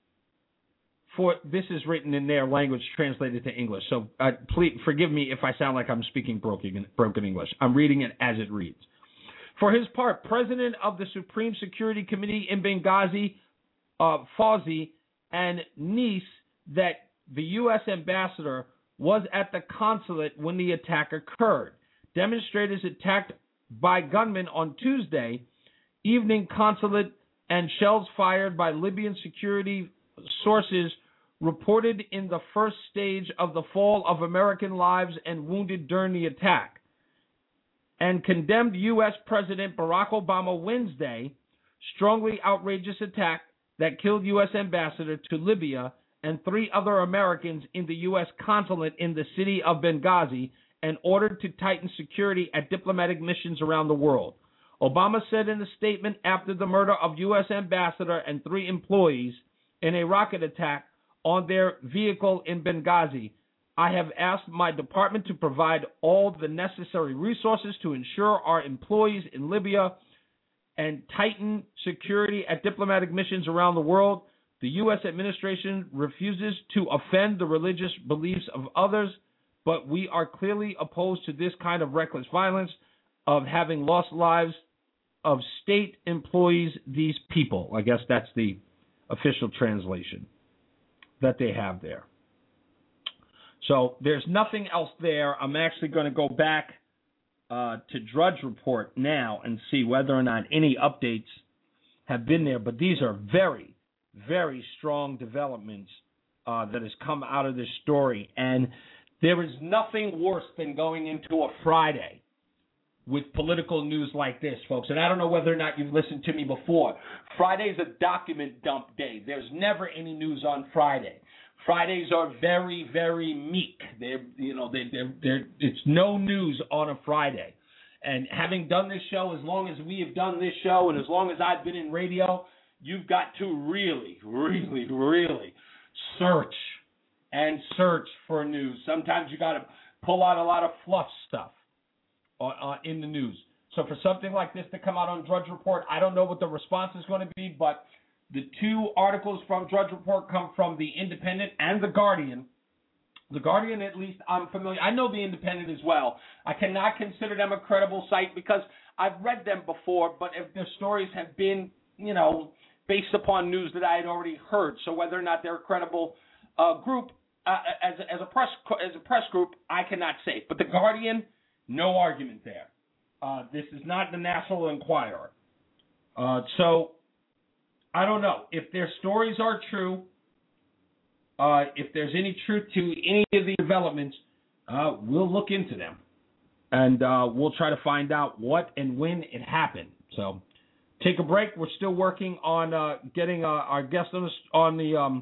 This is written in their language, translated to English. So please forgive me if I sound like I'm speaking broken English. I'm reading it as it reads. For his part, President of the Supreme Security Committee in Benghazi, Fawzi, and Nice, that the U.S. ambassador was at the consulate when the attack occurred. Demonstrators attacked by gunmen on Tuesday evening consulate and shells fired by Libyan security sources reported in the first stage of the fall of American lives and wounded during the attack, and condemned U.S. President Barack Obama Wednesday strongly outrageous attack that killed U.S. ambassador to Libya and 3 other Americans in the U.S. consulate in the city of Benghazi and ordered to tighten security at diplomatic missions around the world. Obama said in a statement after the murder of U.S. ambassador and 3 employees in a rocket attack on their vehicle in Benghazi, I have asked my department to provide all the necessary resources to ensure our employees in Libya and tighten security at diplomatic missions around the world. The U.S. administration refuses to offend the religious beliefs of others, but we are clearly opposed to this kind of reckless violence of having lost lives of state employees, these people. I guess that's the official translation that they have there. So there's nothing else there. I'm actually going to go back to Drudge Report now and see whether or not any updates have been there. But these are very, very strong developments that has come out of this story. And there is nothing worse than going into a Friday with political news like this, folks. And I don't know whether or not you've listened to me before. Friday's a document dump day. There's never any news on Friday. Fridays are very, very meek. It's no news on a Friday. And having done this show, as long as we have done this show, and as long as I've been in radio, you've got to really, really, really search for news. Sometimes you got to pull out a lot of fluff stuff in the news. So for something like this to come out on Drudge Report, I don't know what the response is going to be, but the two articles from Drudge Report come from The Independent and The Guardian. The Guardian, at least, I'm familiar. I know The Independent as well. I cannot consider them a credible site because I've read them before, but if their stories have been, based upon news that I had already heard. So whether or not they're a credible group, as a press group, I cannot say. But The Guardian, no argument there. This is not the National Enquirer. So I don't know. If their stories are true, if there's any truth to any of the developments, we'll look into them. And we'll try to find out what and when it happened. So take a break. We're still working on getting our guest on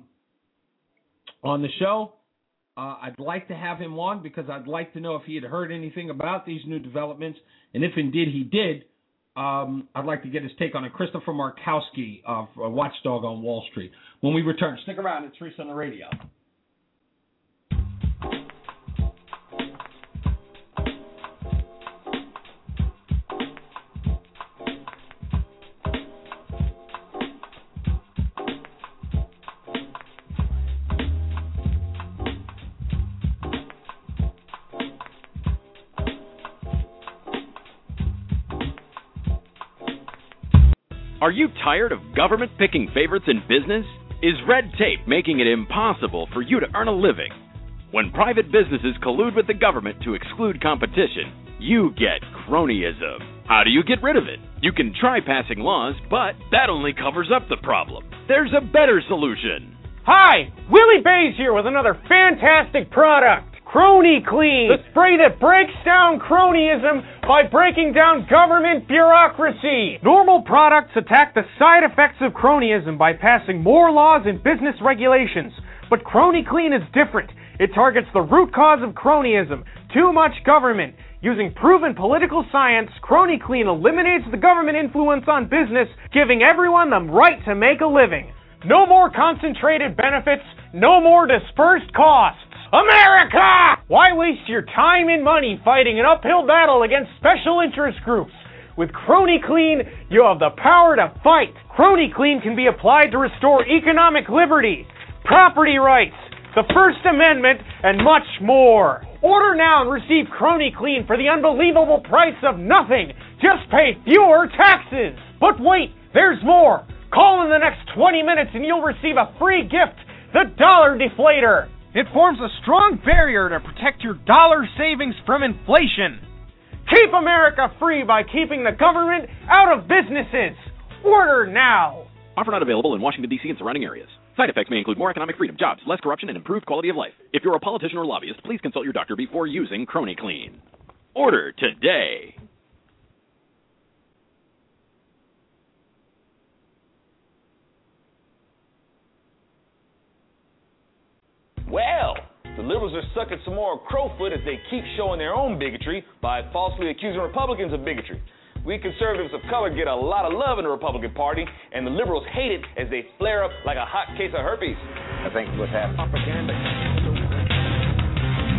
the show. I'd like to have him on because I'd like to know if he had heard anything about these new developments. And if indeed he did, I'd like to get his take on it. Christopher Markowski, Watchdog on Wall Street. When we return, stick around. It's Reese on the radio. Are you tired of government picking favorites in business? Is red tape making it impossible for you to earn a living? When private businesses collude with the government to exclude competition, you get cronyism. How do you get rid of it? You can try passing laws, but that only covers up the problem. There's a better solution. Hi, Willie Bays here with another fantastic product. Crony Clean, the spray that breaks down cronyism by breaking down government bureaucracy. Normal products attack the side effects of cronyism by passing more laws and business regulations. But Crony Clean is different. It targets the root cause of cronyism, too much government. Using proven political science, Crony Clean eliminates the government influence on business, giving everyone the right to make a living. No more concentrated benefits, no more dispersed costs. America! Why waste your time and money fighting an uphill battle against special interest groups? With Crony Clean, you have the power to fight. Crony Clean can be applied to restore economic liberty, property rights, the First Amendment, and much more. Order now and receive Crony Clean for the unbelievable price of nothing. Just pay fewer taxes. But wait, there's more. Call in the next 20 minutes and you'll receive a free gift, the Dollar Deflator. It forms a strong barrier to protect your dollar savings from inflation. Keep America free by keeping the government out of businesses. Order now. Offer not available in Washington, D.C. and surrounding areas. Side effects may include more economic freedom, jobs, less corruption, and improved quality of life. If you're a politician or lobbyist, please consult your doctor before using Crony Clean. Order today. Well, the liberals are sucking some more crowfoot as they keep showing their own bigotry by falsely accusing Republicans of bigotry. We conservatives of color get a lot of love in the Republican Party, and the liberals hate it as they flare up like a hot case of herpes. I think what's happening.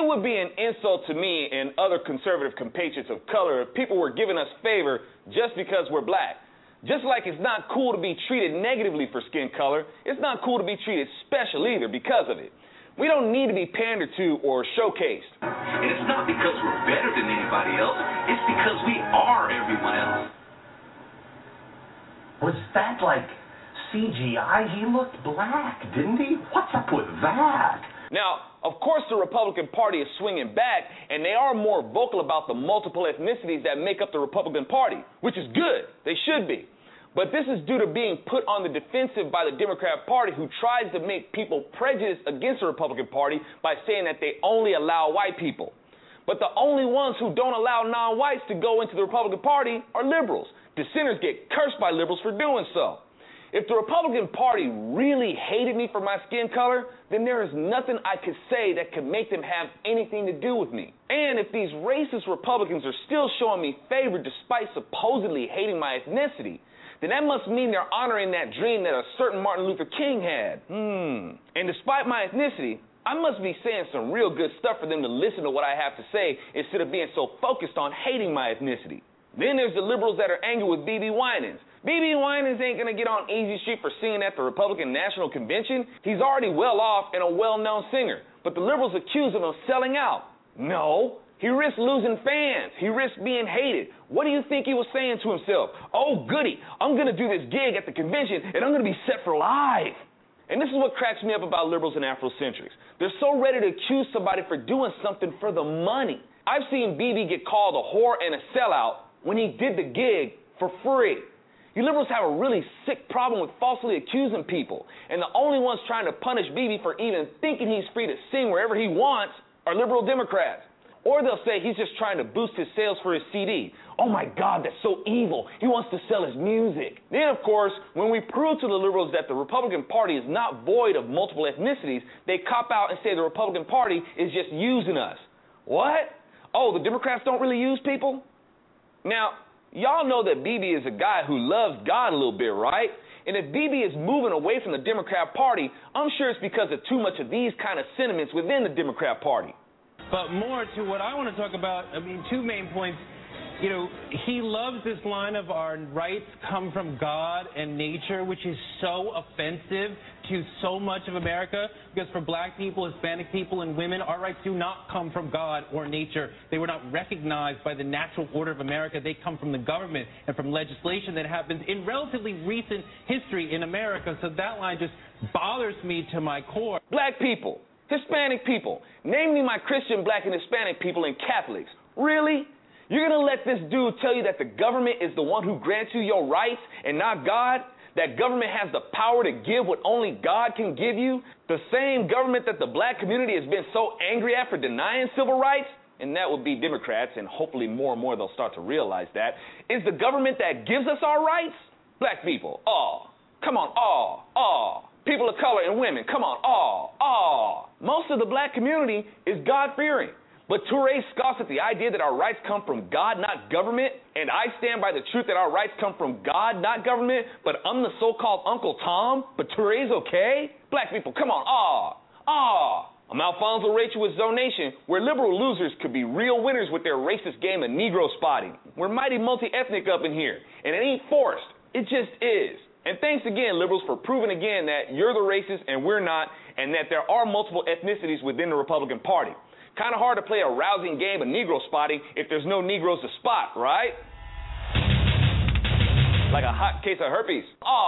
would be an insult to me and other conservative compatriots of color if people were giving us favor just because we're black. Just like it's not cool to be treated negatively for skin color, it's not cool to be treated special either because of it. We don't need to be pandered to or showcased. And it's not because we're better than anybody else, it's because we are everyone else. Was that like CGI? He looked black, didn't he? What's up with that? Now, of course the Republican Party is swinging back, and they are more vocal about the multiple ethnicities that make up the Republican Party, which is good. They should be. But this is due to being put on the defensive by the Democrat Party, who tries to make people prejudiced against the Republican Party by saying that they only allow white people. But the only ones who don't allow non-whites to go into the Republican Party are liberals. Dissenters get cursed by liberals for doing so. If the Republican Party really hated me for my skin color, then there is nothing I could say that could make them have anything to do with me. And if these racist Republicans are still showing me favor despite supposedly hating my ethnicity, then that must mean they're honoring that dream that a certain Martin Luther King had. And despite my ethnicity, I must be saying some real good stuff for them to listen to what I have to say instead of being so focused on hating my ethnicity. Then there's the liberals that are angry with B.B. Winans. B.B. Winans ain't going to get on easy street for singing at the Republican National Convention. He's already well off and a well-known singer. But the liberals accuse him of selling out. No. He risked losing fans. He risked being hated. What do you think he was saying to himself? Oh, goody, I'm going to do this gig at the convention, and I'm going to be set for life. And this is what cracks me up about liberals and Afrocentrics. They're so ready to accuse somebody for doing something for the money. I've seen BB get called a whore and a sellout when he did the gig for free. You liberals have a really sick problem with falsely accusing people, and the only ones trying to punish BB for even thinking he's free to sing wherever he wants are liberal Democrats. Or they'll say he's just trying to boost his sales for his CD. Oh my God, that's so evil. He wants to sell his music. Then, of course, when we prove to the liberals that the Republican Party is not void of multiple ethnicities, they cop out and say the Republican Party is just using us. What? Oh, the Democrats don't really use people? Now, y'all know that BB is a guy who loves God a little bit, right? And if BB is moving away from the Democrat Party, I'm sure it's because of too much of these kind of sentiments within the Democrat Party. But more to what I want to talk about, two main points. You know, he loves this line of our rights come from God and nature, which is so offensive to so much of America, because for black people, Hispanic people, and women, our rights do not come from God or nature. They were not recognized by the natural order of America. They come from the government and from legislation that happens in relatively recent history in America. So that line just bothers me to my core. Black people, Hispanic people, name me my Christian, black, and Hispanic people and Catholics. Really? You're going to let this dude tell you that the government is the one who grants you your rights and not God? That government has the power to give what only God can give you? The same government that the black community has been so angry at for denying civil rights? And that would be Democrats, and hopefully more and more they'll start to realize that. Is the government that gives us our rights? Black people, come on, people of color and women, come on, Most of the black community is God-fearing. But Toure scoffs at the idea that our rights come from God, not government, and I stand by the truth that our rights come from God, not government, but I'm the so-called Uncle Tom, but Toure's okay? Black people, come on, I'm Alfonso Rachel with Zonation, where liberal losers could be real winners with their racist game of Negro spotting. We're mighty multi-ethnic up in here, and it ain't forced. It just is. And thanks again, liberals, for proving again that you're the racist and we're not, and that there are multiple ethnicities within the Republican Party. Kind of hard to play a rousing game of Negro spotting if there's no Negroes to spot, right? Like a hot case of herpes.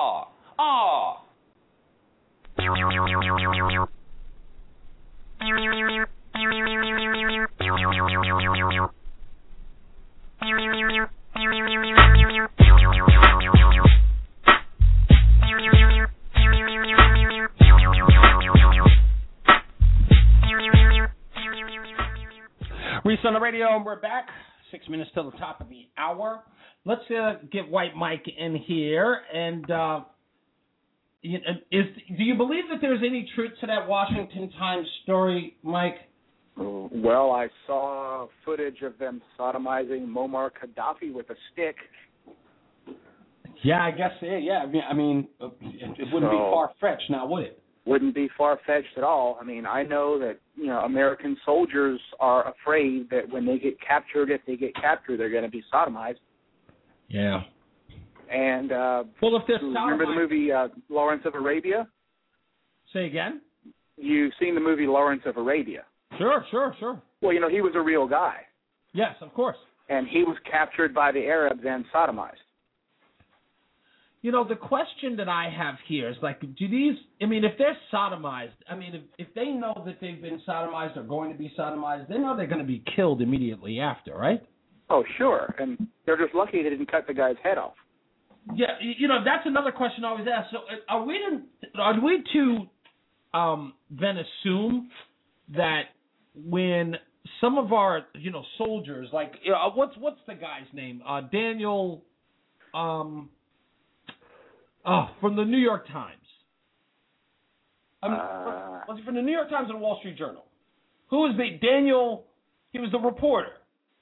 Reese on the radio, and we're back. 6 minutes till the top of the hour. Let's get White Mike in here. And do you believe that there's any truth to that Washington Times story, Mike? Well, I saw footage of them sodomizing Muammar Gaddafi with a stick. Yeah, I guess. Yeah. I mean, it wouldn't be far-fetched now, would it? wouldn't be far-fetched at all. I mean, I know that, American soldiers are afraid that when they get captured, if they get captured, they're going to be sodomized. Yeah. And well, if they're remember the movie Lawrence of Arabia? Say again? You've seen the movie Lawrence of Arabia. Sure. Well, he was a real guy. Yes, of course. And he was captured by the Arabs and sodomized. The question that I have here is if they're sodomized, if they know that they've been sodomized or going to be sodomized, they know they're going to be killed immediately after, right? Oh, sure. And they're just lucky they didn't cut the guy's head off. Yeah, that's another question I always ask. So are we to then assume that when some of our, soldiers, what's the guy's name? Daniel, from the New York Times. Was he from the New York Times or the Wall Street Journal? Who was Daniel? He was the reporter.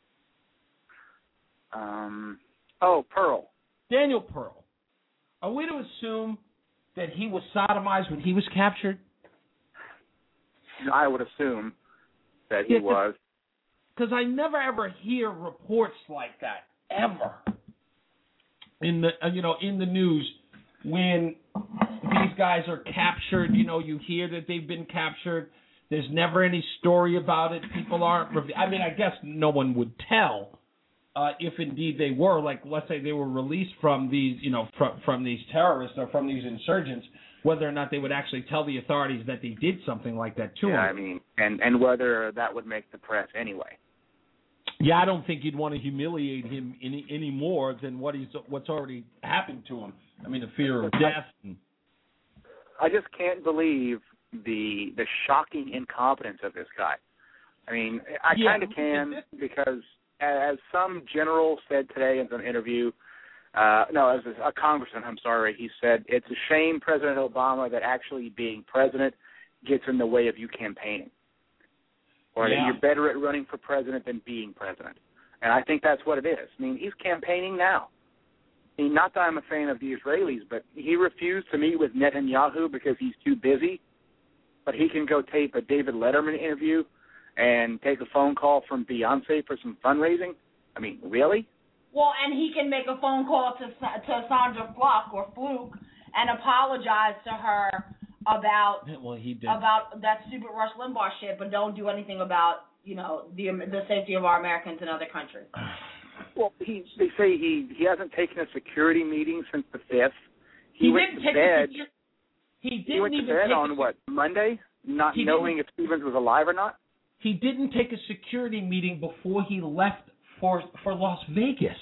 Pearl. Daniel Pearl. Are we to assume that he was sodomized when he was captured? I would assume that he was. Because I never ever hear reports like that ever in the news when these guys are captured. You hear that they've been captured. There's never any story about it. People aren't. I guess no one would tell if indeed they were. Like, let's say they were released from these, from these terrorists or from these insurgents, whether or not they would actually tell the authorities that they did something like that to him. And whether that would make the press anyway. Yeah, I don't think you'd want to humiliate him any more than what's already happened to him. The fear of death. I just can't believe the shocking incompetence of this guy. I kind of can, because as some general said today in an interview, as a congressman, he said, it's a shame, President Obama, that actually being president gets in the way of you campaigning. Or that you're better at running for president than being president. And I think that's what it is. He's campaigning now. Not that I'm a fan of the Israelis, but he refused to meet with Netanyahu because he's too busy. But he can go tape a David Letterman interview and take a phone call from Beyonce for some fundraising. Really? Well, and he can make a phone call to Sandra Fluke and apologize to her about about that stupid Rush Limbaugh shit, but don't do anything about the safety of our Americans in other countries. Well, they say he hasn't taken a security meeting since the 5th. He went to bed on Monday, not knowing if Stevens was alive or not. He didn't take a security meeting before he left for Las Vegas.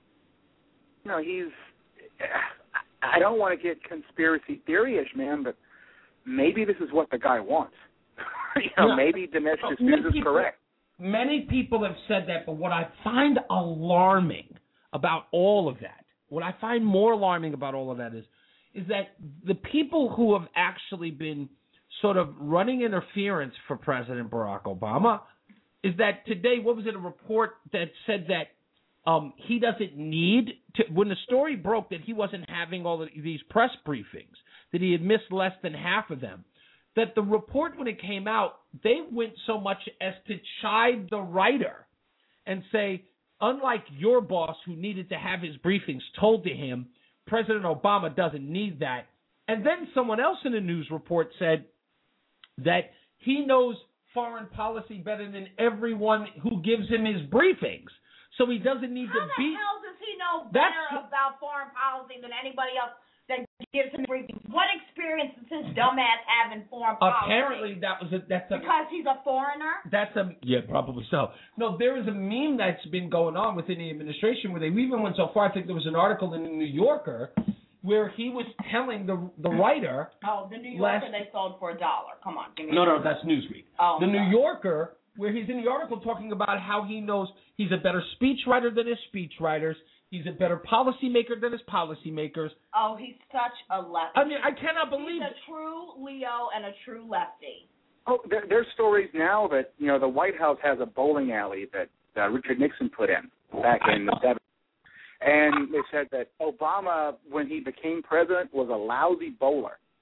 I don't want to get conspiracy theory-ish, man, but maybe this is what the guy wants. Maybe Dinesh is correct. Many people have said that, but what I find alarming about all of that, what I find more alarming about all of that is that the people who have actually been sort of running interference for President Barack Obama is that today, what was it, a report that said that he doesn't need to, when the story broke that he wasn't having all of these press briefings, that he had missed less than half of them, that the report when it came out, they went so much as to chide the writer and say, unlike your boss who needed to have his briefings told to him, President Obama doesn't need that. And then someone else in the news report said that he knows foreign policy better than everyone who gives him his briefings. So he doesn't need to be... How the hell does he know better about foreign policy than anybody else that gives him briefings? What experience does his dumbass have in foreign policy? Apparently because he's a foreigner? Yeah, probably so. No, there is a meme that's been going on within the administration where they even went so far, I think there was an article in the New Yorker where he was telling the writer... Oh, the New Yorker they sold for $1. Come on, give me No, that's Newsweek. Oh, the New Yorker, where he's in the article talking about how he knows he's a better speechwriter than his speechwriters, he's a better policymaker than his policymakers. Oh, he's such a lefty. I cannot believe he's a true Leo and a true lefty. Oh, there's stories now that, the White House has a bowling alley that Richard Nixon put in back in the 70s. And they said that Obama, when he became president, was a lousy bowler.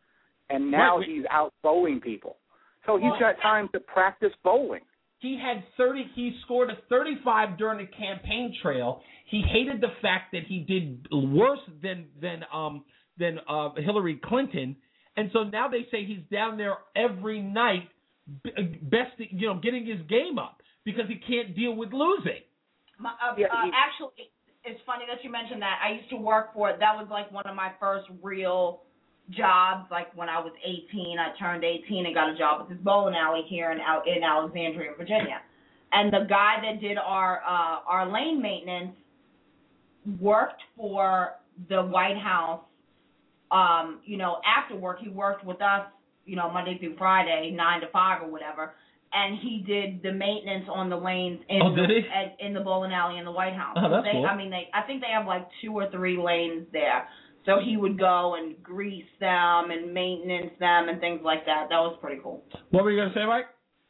and now he's out bowling people. So he's got time to practice bowling. He had 30. He scored a 35 during the campaign trail. He hated the fact that he did worse than Hillary Clinton, and so now they say he's down there every night, getting his game up because he can't deal with losing. Actually, it's funny that you mentioned that. I used to work for it. That was like one of my first real jobs. Like when I was 18, I turned 18 and got a job at this bowling alley here in Alexandria, Virginia. And the guy that did our lane maintenance worked for the White House. After work, he worked with us, Monday through Friday, 9 to 5 or whatever. And he did the maintenance on the lanes in the bowling alley in the White House. Oh, that's cool. I think they have like 2 or 3 lanes there. So he would go and grease them and maintenance them and things like that. That was pretty cool. What were you going to say, Mike?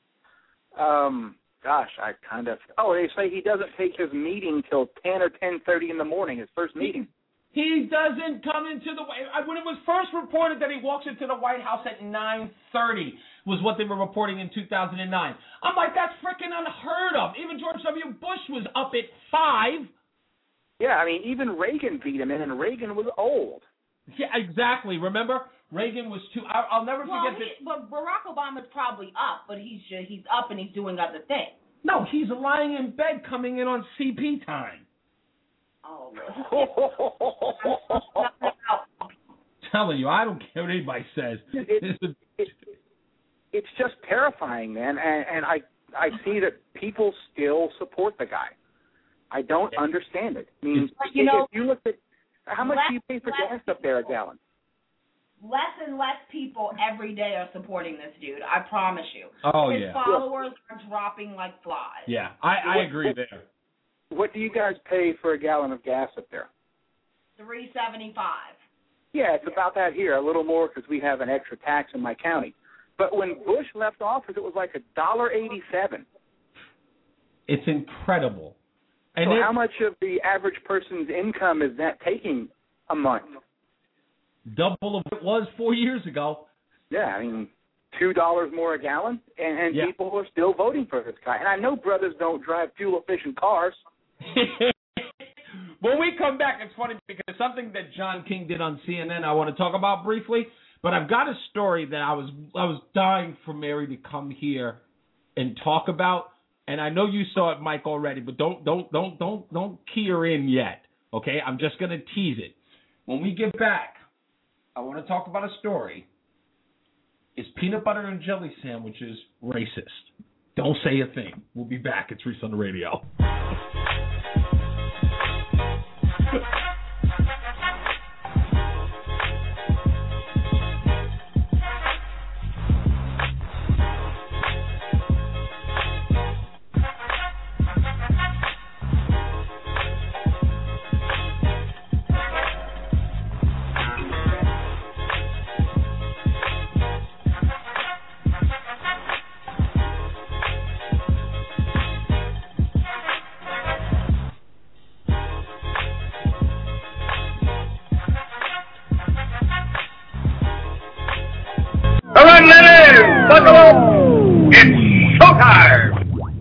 They say he doesn't take his meeting till 10 or 10:30 in the morning, his first meeting. He doesn't come into the when it was first reported that he walks into the White House at 9:30 was what they were reporting in 2009. I'm like, that's freaking unheard of. Even George W. Bush was up at 5. Yeah, I mean, even Reagan beat him, and Reagan was old. Yeah, exactly. Remember, Reagan was too. I'll never forget that. But Barack Obama's probably up, but he's up and he's doing other things. No, he's lying in bed, coming in on CP time. Oh, telling you, I don't care what anybody says. It's just terrifying, man, and I see that people still support the guy. I don't understand it. I mean, if you look at how much do you pay for gas up there a gallon? Less and less people every day are supporting this dude. I promise you. Oh, His followers are dropping like flies. Yeah, I agree there. What do you guys pay for a gallon of gas up there? $3.75. Yeah, it's about that here, a little more because we have an extra tax in my county. But when Bush left office, it was like $1.87. It's incredible. And so how much of the average person's income is that taking a month? Double of what it was 4 years ago. Yeah, I mean, $2 more a gallon, and people are still voting for this guy. And I know brothers don't drive fuel-efficient cars. When we come back, it's funny because something that John King did on CNN I want to talk about briefly, but I've got a story that I was dying for Mary to come here and talk about, and I know you saw it, Mike, already, but don't key her in yet, okay? I'm just going to tease it. When we get back, I want to talk about a story. Is peanut butter and jelly sandwiches racist? Don't say a thing. We'll be back. It's Reese on the Radio. All right, ladies, buckle up. It's showtime.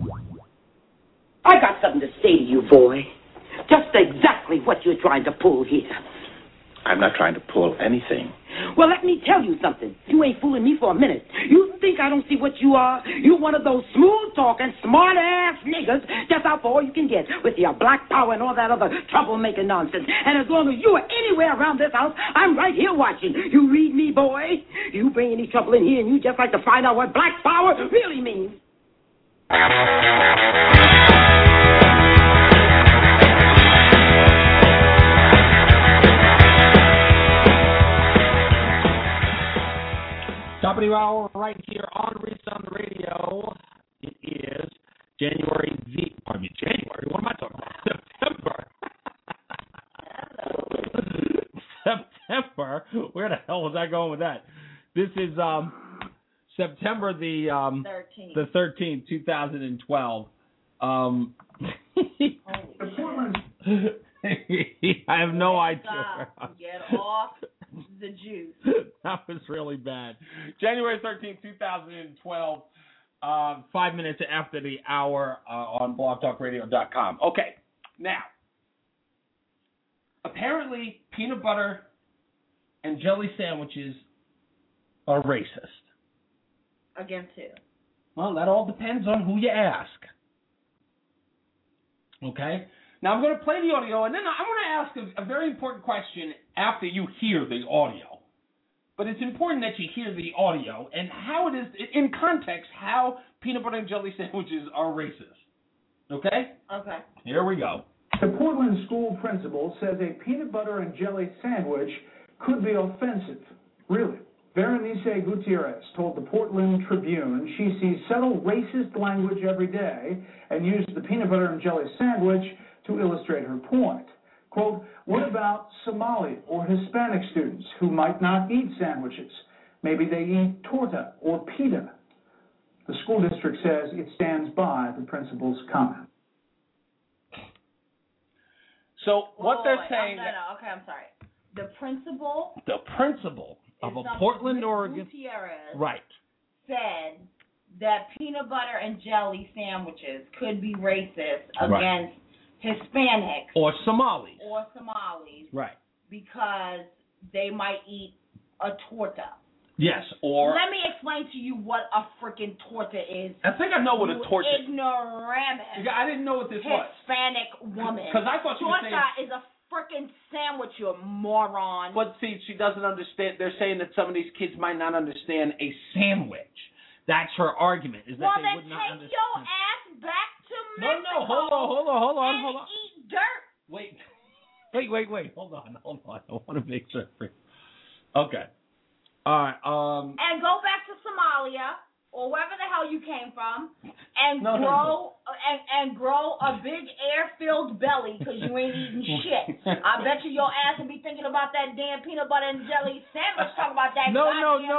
I got something to say to you, boy. Just exactly what you're trying to pull here. I'm not trying to pull anything. Well, let me tell you something. You ain't fooling me for a minute. You think I don't see what you are? You one of those smooth-talking, smart-ass niggas just out for all you can get with your black power and all that other troublemaking nonsense. And as long as you are anywhere around this house, I'm right here watching. You read me, boy? You bring any trouble in here and you just like to find out what black power really means. Top of the hour right here on Reese on the Radio. It is January. What am I talking about? September. Where the hell was I going with that? This is September the 13th, 2012. I have no idea. Get off the juice. That was really bad. January 13th, 2012, 5 minutes after the hour on blogtalkradio.com. Okay, now, apparently peanut butter and jelly sandwiches are racist. Against who? Well, that all depends on who you ask. Okay? Now, I'm going to play the audio, and then I want to ask a very important question after you hear the audio. But it's important that you hear the audio and how it is, in context, how peanut butter and jelly sandwiches are racist. Okay? Okay. Here we go. The Portland school principal says a peanut butter and jelly sandwich could be offensive. Really? Berenice Gutierrez told the Portland Tribune she sees subtle racist language every day and used the peanut butter and jelly sandwich to illustrate her point. Quote, what about Somali or Hispanic students who might not eat sandwiches? Maybe they eat torta or pita. The school district says it stands by the principal's comment. So what they're saying... Okay, I'm sorry. The principal of a Portland, Oregon... Gutierrez right. said that peanut butter and jelly sandwiches could be racist against Hispanics. Or Somalis. Right. Because they might eat a torta. Yes, or... Let me explain to you what a freaking torta is. I think I know what a torta is. Ignoramus. I didn't know what this was. Hispanic woman. Because I thought you were saying... Torta is a freaking sandwich, you moron. But see, she doesn't understand. They're saying that some of these kids might not understand a sandwich. That's her argument, is that they would not understand. Well, then take your ass back to Mexico. No, hold on. And eat dirt. Wait. Hold on. I want to make sure. Okay. All right. And go back to Somalia or wherever the hell you came from, and grow a big air-filled belly because you ain't eating shit. I bet you your ass will be thinking about that damn peanut butter and jelly sandwich. Talk about that. No.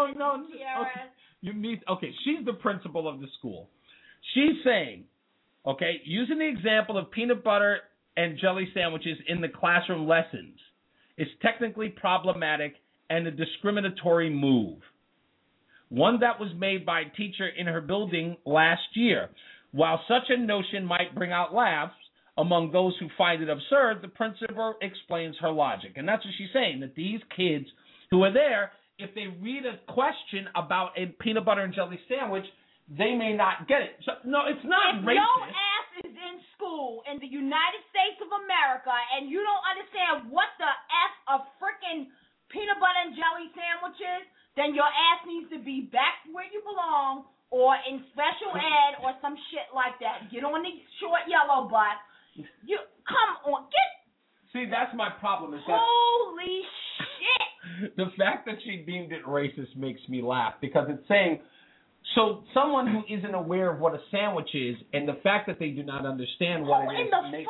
Okay, she's the principal of the school. She's saying, okay, using the example of peanut butter and jelly sandwiches in the classroom lessons is technically problematic and a discriminatory move. One that was made by a teacher in her building last year. While such a notion might bring out laughs among those who find it absurd, the principal explains her logic. And that's what she's saying, that these kids who are there, if they read a question about a peanut butter and jelly sandwich, they may not get it. So, no, it's not racist. If your ass is in school in the United States of America and you don't understand what the F a freaking peanut butter and jelly sandwich is, then your ass needs to be back where you belong or in special ed or some shit like that. Get on the short yellow bus. You come on, get. See, that's my problem. Is that holy shit. The fact that she deemed it racist makes me laugh because it's saying, so someone who isn't aware of what a sandwich is and the fact that they do not understand what it is.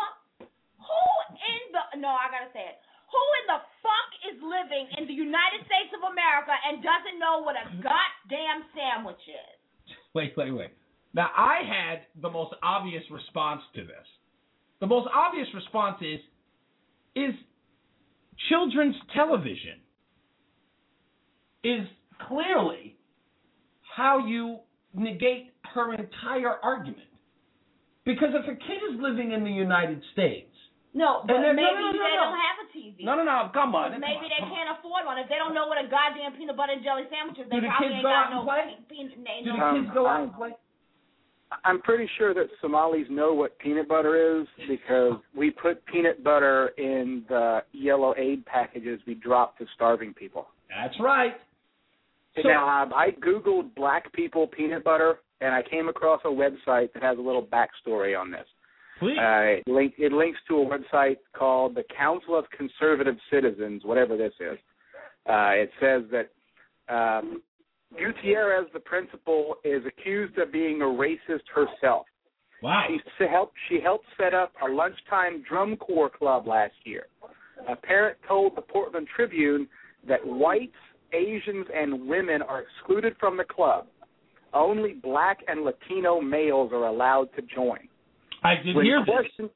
I gotta say it. Who in the fuck is living in the United States of America and doesn't know what a goddamn sandwich is? Wait. Now, I had the most obvious response to this. The most obvious response is children's television is clearly how you negate her entire argument. Because if a kid is living in the United States, no, but maybe they don't have a TV. No, come on. Maybe they can't afford one. If they don't know what a goddamn peanut butter and jelly sandwich is, they probably ain't got no peanut. Do the kids go out and play? I'm pretty sure that Somalis know what peanut butter is because we put peanut butter in the yellow aid packages we drop to starving people. That's right. So, now, I Googled black people peanut butter, and I came across a website that has a little backstory on this. Please. It links to a website called the Council of Conservative Citizens, whatever this is. It says that Gutierrez, the principal, is accused of being a racist herself. Wow. She helped set up a lunchtime drum corps club last year. A parent told the Portland Tribune that whites, Asians, and women are excluded from the club. Only black and Latino males are allowed to join. I did hear this.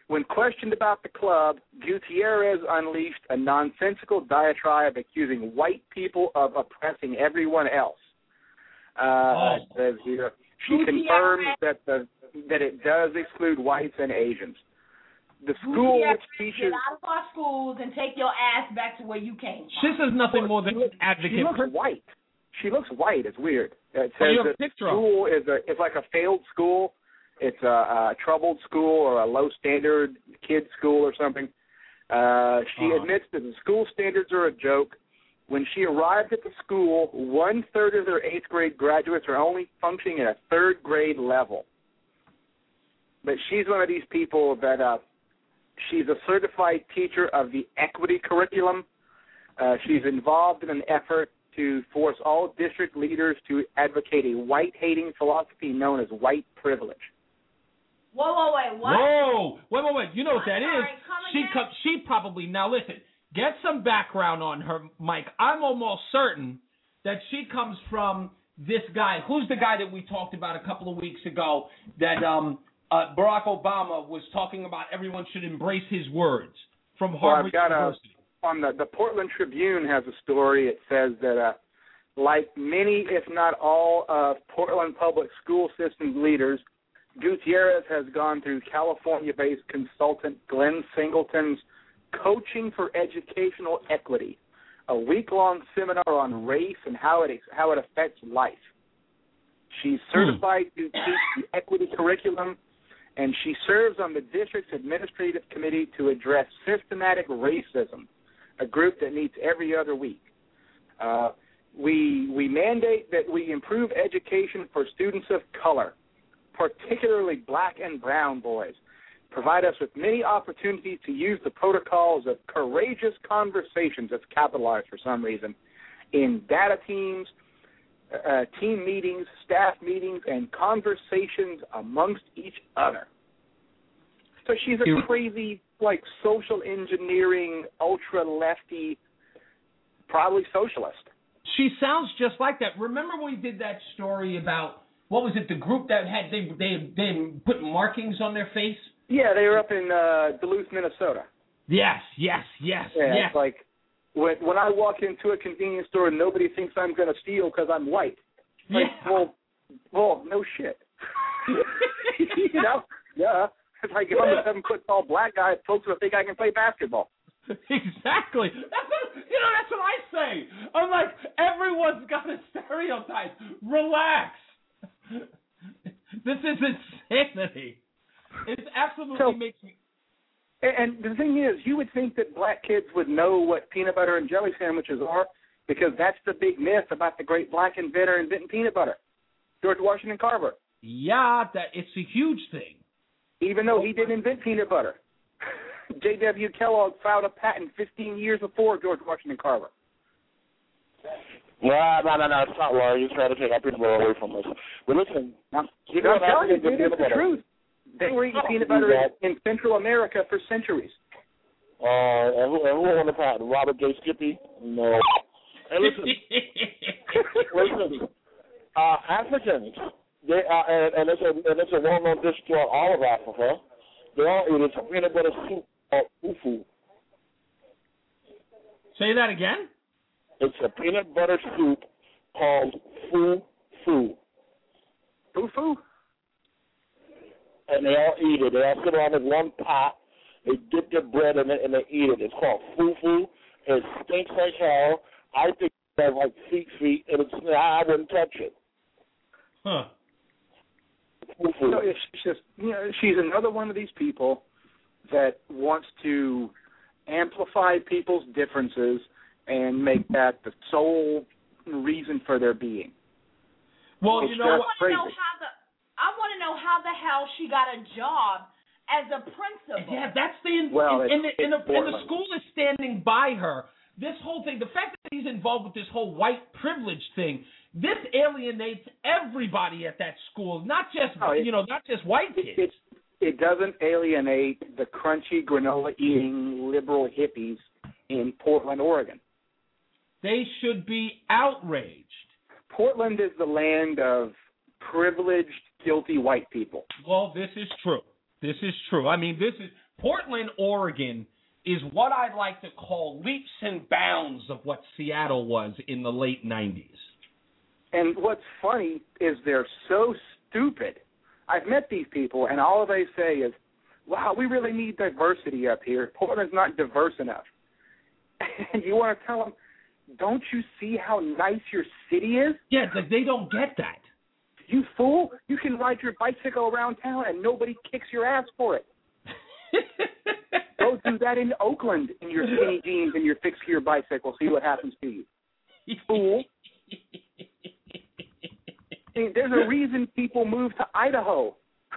When questioned about the club, Gutierrez unleashed a nonsensical diatribe accusing white people of oppressing everyone else. It says here, she confirms that it does exclude whites and Asians. The school which teaches... Get out of our schools and take your ass back to where you came from. This is nothing more than an advocate. She looks white. She looks white. It's weird. It says that the school is like a failed school. It's a troubled school or a low-standard kid school or something. She admits that the school standards are a joke. When she arrived at the school, 1/3 of their 8th grade graduates are only functioning at a 3rd grade level. But she's one of these people that she's a certified teacher of the equity curriculum. She's involved in an effort to force all district leaders to advocate a white-hating philosophy known as white privilege. Whoa, what? Whoa, wait. You know what that is? She probably, now listen, get some background on her, Mike. I'm almost certain that she comes from this guy. Who's the guy that we talked about a couple of weeks ago that Barack Obama was talking about everyone should embrace his words from Harvard University? On the Portland Tribune has a story. It says that like many, if not all, of Portland public school system leaders, Gutierrez has gone through California-based consultant Glenn Singleton's Coaching for Educational Equity, a week-long seminar on race and how it affects life. She's certified to teach the equity curriculum, and she serves on the district's administrative committee to address systematic racism, a group that meets every other week. We mandate that we improve education for students of color, particularly black and brown boys, provide us with many opportunities to use the protocols of courageous conversations, that's capitalized for some reason, in data teams, team meetings, staff meetings, and conversations amongst each other. So she's a crazy, like, social engineering, ultra-lefty, probably socialist. She sounds just like that. Remember we did that story about, what was it, the group that had, they put markings on their face? Yeah, they were up in Duluth, Minnesota. Yes. Yeah, it's like, when I walk into a convenience store, nobody thinks I'm going to steal because I'm white. Like, well, no shit. You know? Yeah. It's like, if I'm a 7-foot-tall black guy, folks will think I can play basketball. Exactly. That's what I say. I'm like, everyone's got a stereotype. Relax. This is insanity. It's absolutely makes me. And the thing is, you would think that black kids would know what peanut butter and jelly sandwiches are, because that's the big myth about the great black inventor inventing peanut butter, George Washington Carver. Yeah, it's a huge thing. Even though he didn't invent peanut butter. J.W. Kellogg filed a patent 15 years before George Washington Carver. No, it's not Larry. You're trying to take our peanut butter away from us. But listen, I'm telling you, dude, it's the truth. They were eating peanut butter in Central America for centuries. And who won the patent? Robert J. Skippy? No. Hey, listen. Africans, they and it's a well-known dish throughout all of Africa. They all eat it. It's a peanut butter soup called fufu. Say that again? It's a peanut butter soup called fufu. Fufu? And they all eat it. They all sit around in one pot. They dip their bread in it and they eat it. It's called fufu. It stinks like hell. I think it has like feet, and I wouldn't touch it. Huh. Fufu. So it's just, she's another one of these people that wants to amplify people's differences and make that the sole reason for their being. Well, it's you know, I want to know how the hell she got a job as a principal. Yeah, that's in the school is standing by her. This whole thing, the fact that he's involved with this whole white privilege thing, this alienates everybody at that school, not just not just white kids. It doesn't alienate the crunchy granola eating liberal hippies in Portland, Oregon. They should be outraged. Portland is the land of privileged, guilty white people. Well, this is true. I mean, Portland, Oregon is what I'd like to call leaps and bounds of what Seattle was in the late 90s. And what's funny is they're so stupid. I've met these people, and all they say is, wow, we really need diversity up here. Portland's not diverse enough. And you want to tell them, don't you see how nice your city is? Yeah, it's like they don't get that. You fool, you can ride your bicycle around town and nobody kicks your ass for it. Go do that in Oakland in your skinny jeans and your fixed gear bicycle. See what happens to you. Fool. I mean, there's a reason people move to Idaho.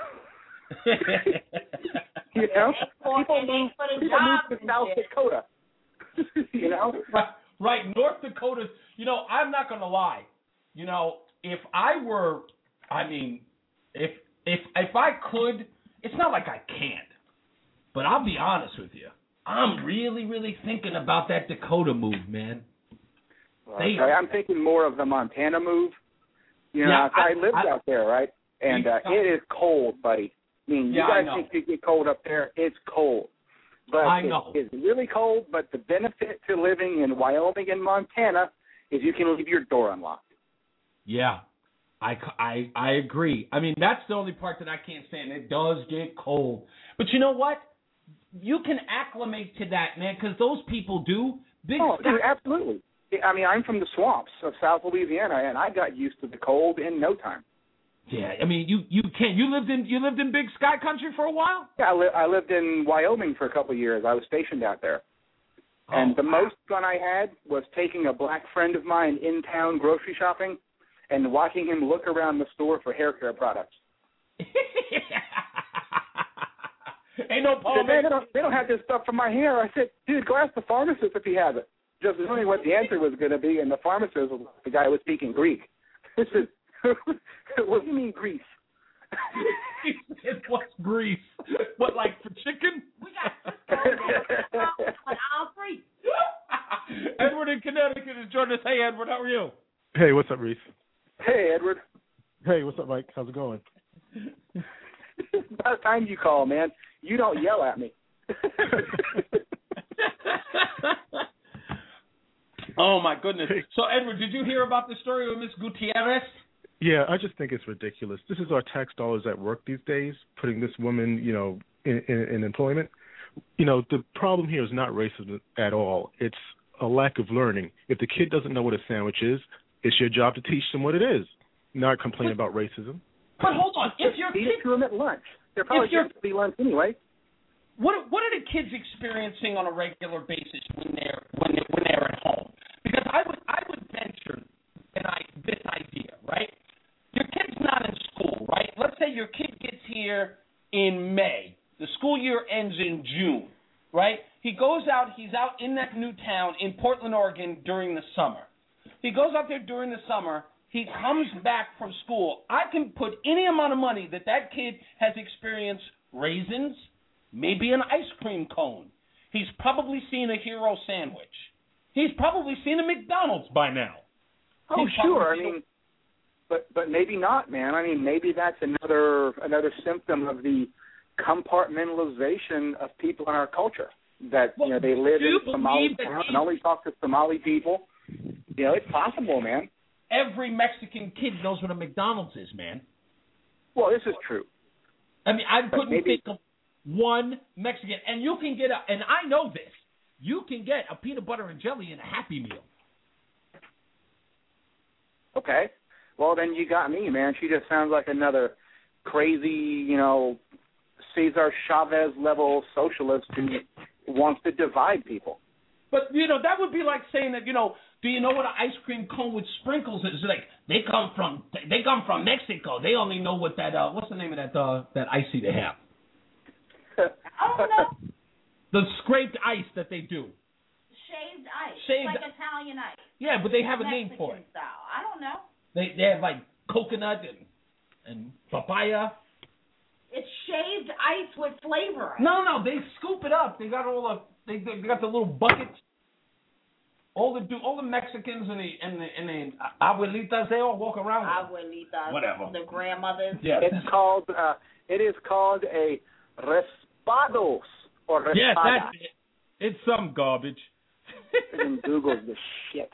You know? People move to South Dakota. You know? Right, North Dakota. You know, I'm not going to lie. You know, if I were, I mean, if I could, it's not like I can't. But I'll be honest with you. I'm really, really thinking about that Dakota move, man. Okay, I'm thinking more of the Montana move. You know, yeah, I lived out there, right? And it is cold, buddy. I mean, you guys think you get cold up there. It's cold. But I know. It's really cold, but the benefit to living in Wyoming and Montana is you can leave your door unlocked. Yeah, I agree. I mean, that's the only part that I can't stand. It does get cold. But you know what? You can acclimate to that, man, because those people do. Dude, absolutely. I mean, I'm from the swamps of South Louisiana, and I got used to the cold in no time. Yeah, I mean, you can't. You lived in Big Sky Country for a while? Yeah, I lived in Wyoming for a couple of years. I was stationed out there. And the most fun I had was taking a black friend of mine in town grocery shopping and watching him look around the store for hair care products. Ain't no problem. They don't have this stuff for my hair. I said, dude, go ask the pharmacist if he has it. Just knowing what the answer was going to be, and the pharmacist was the guy who was speaking Greek. This is, what do you mean grease? What's grease? What, like for chicken? We got all three. Edward in Connecticut is joining us. Hey, Edward, how are you? Hey, what's up, Reese? Hey, Edward. Hey, what's up, Mike? How's it going? By the time you call, man, you don't yell at me. Oh, my goodness. So, Edward, did you hear about the story with Miss Gutierrez? Yeah, I just think it's ridiculous. This is our tax dollars at work these days, putting this woman, you know, in employment. You know, the problem here is not racism at all. It's a lack of learning. If the kid doesn't know what a sandwich is, it's your job to teach them what it is, not complain about racism. But hold on, if your kid to them at lunch, they're probably going to be lunch anyway. What are the kids experiencing on a regular basis when they're at home? Because I would venture this idea, right? Your kid's not in school, right? Let's say your kid gets here in May. The school year ends in June, right? He goes out. He's out in that new town in Portland, Oregon during the summer. He goes out there during the summer. He comes back from school. I can put any amount of money that kid has experienced raisins, maybe an ice cream cone. He's probably seen a Hero sandwich. He's probably seen a McDonald's by now. Oh, sure. I mean, but maybe not, man. I mean, maybe that's another symptom of the compartmentalization of people in our culture. That, you know, they live in Somali town and only talk to Somali people. You know, it's possible, man. Every Mexican kid knows what a McDonald's is, man. Well, this is true. I mean, I couldn't think of one Mexican. And you can get and I know this, you can get a peanut butter and jelly in a Happy Meal. Okay. Well, then you got me, man. She just sounds like another crazy, you know, Cesar Chavez level socialist who wants to divide people. But, you know, that would be like saying that, you know, do you know what an ice cream cone with sprinkles is? It's like, they come from Mexico. They only know what that, what's the name of that icy they have? I don't know. The scraped ice that they do. Shaved ice. Shaved, like Italian ice. Yeah, but they have a Mexican name for it. Style. I don't know. They have like coconut and papaya. It's shaved ice with flavor. No, they scoop it up. They got they got the little buckets. All the Mexicans and the abuelitas, they all walk around with abuelitas, whatever. The grandmothers. Yeah. It is called a raspados. Or yes, espada. that's it. It's some garbage. Google's the shit.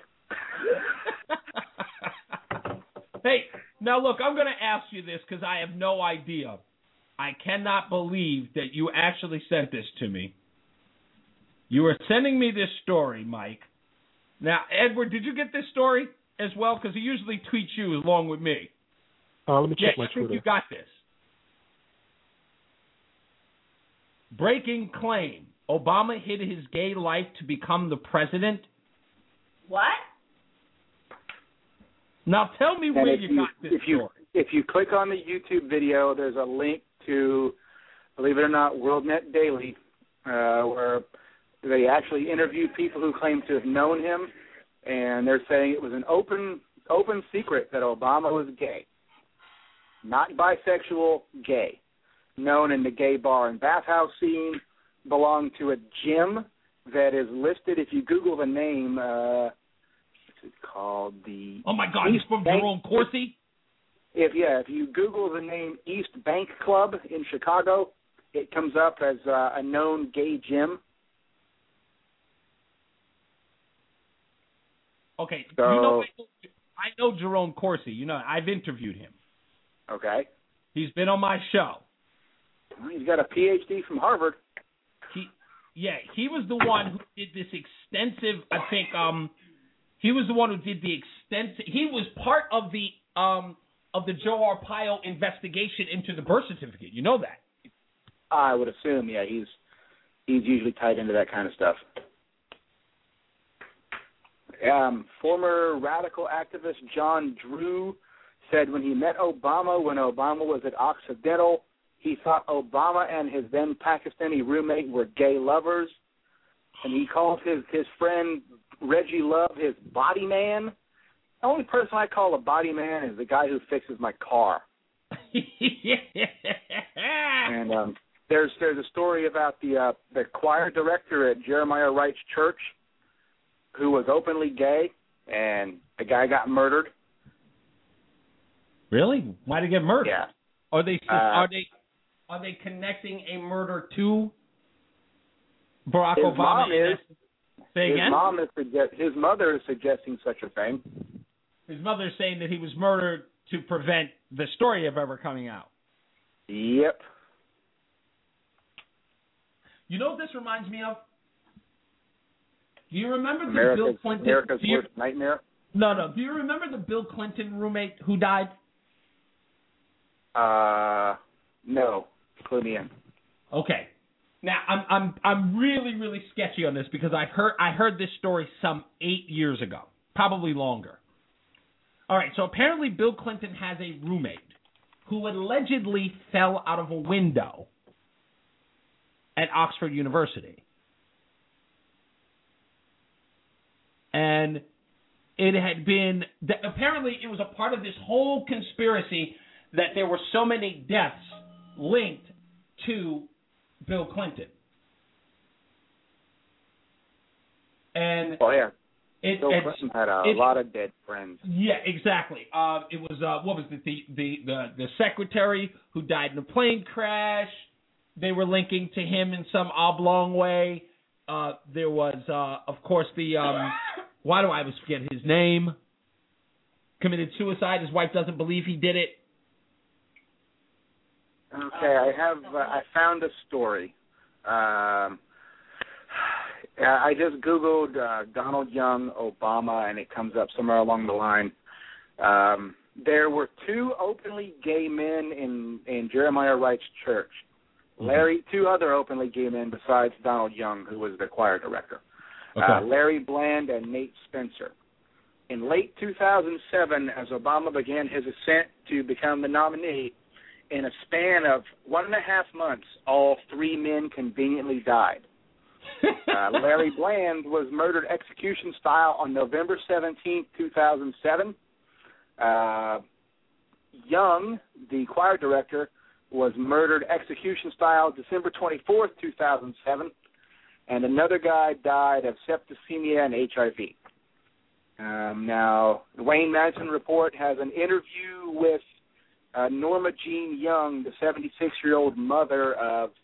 Hey, now look, I'm going to ask you this because I have no idea. I cannot believe that you actually sent this to me. You are sending me this story, Mike. Now, Edward, did you get this story as well? Because he usually tweets you along with me. Let me check my I think Twitter. you got this. Breaking claim. Obama hid his gay life to become the president. What? Now tell me where you got this story. If you click on the YouTube video, there's a link to, believe it or not, WorldNet Daily, where they actually interviewed people who claim to have known him, and they're saying it was an open secret that Obama was gay. Not bisexual, gay. Known in the gay bar and bathhouse scene, belonged to a gym that is listed, if you Google the name, what's it called? Oh my God, he's from Jerome Corsi? If you Google the name East Bank Club in Chicago, it comes up as a known gay gym. Okay, so, I know Jerome Corsi. You know, I've interviewed him. Okay. He's been on my show. He's got a PhD from Harvard. He was the one who did this extensive, I think, he was the one who did the extensive, he was part of the Joe Arpaio investigation into the birth certificate. You know that? I would assume, yeah, he's usually tied into that kind of stuff. Former radical activist John Drew said when he met Obama, when Obama was at Occidental, he thought Obama and his then Pakistani roommate were gay lovers, and he called his friend Reggie Love his body man. The only person I call a body man is the guy who fixes my car. And there's a story about the choir director at Jeremiah Wright's church who was openly gay, and the guy got murdered. Really? Why did he get murdered? Yeah. Are they connecting a murder to Barack his Obama? Mom is. Say again? His mother is suggesting such a thing. His mother is saying that he was murdered to prevent the story of ever coming out. Yep. You know what this reminds me of? Do you remember the Bill Clinton? America's worst nightmare? No. Do you remember the Bill Clinton roommate who died? No. Clue me in. Okay. Now I'm really, really sketchy on this because I heard this story some 8 years ago, probably longer. All right, so apparently Bill Clinton has a roommate who allegedly fell out of a window at Oxford University. And it had been, apparently it was a part of this whole conspiracy that there were so many deaths linked to Bill Clinton. And Bill Clinton had a lot of dead friends. Yeah, exactly. It was what was it? The secretary who died in a plane crash. They were linking to him in some oblong way. There was, of course, the why do I always forget his name? Committed suicide. His wife doesn't believe he did it. Okay, I found a story. I just Googled Donald Young, Obama, and it comes up somewhere along the line. There were two openly gay men in Jeremiah Wright's church. Two other openly gay men besides Donald Young, who was the choir director. Okay. Larry Bland and Nate Spencer. In late 2007, as Obama began his ascent to become the nominee, in a span of 1.5 months, all three men conveniently died. Larry Bland was murdered execution style on November 17, 2007. Young, the choir director, was murdered execution style December 24th, 2007. And another guy died of septicemia and HIV. Now, the Wayne Madison Report has an interview with Norma Jean Young, the 76-year-old mother of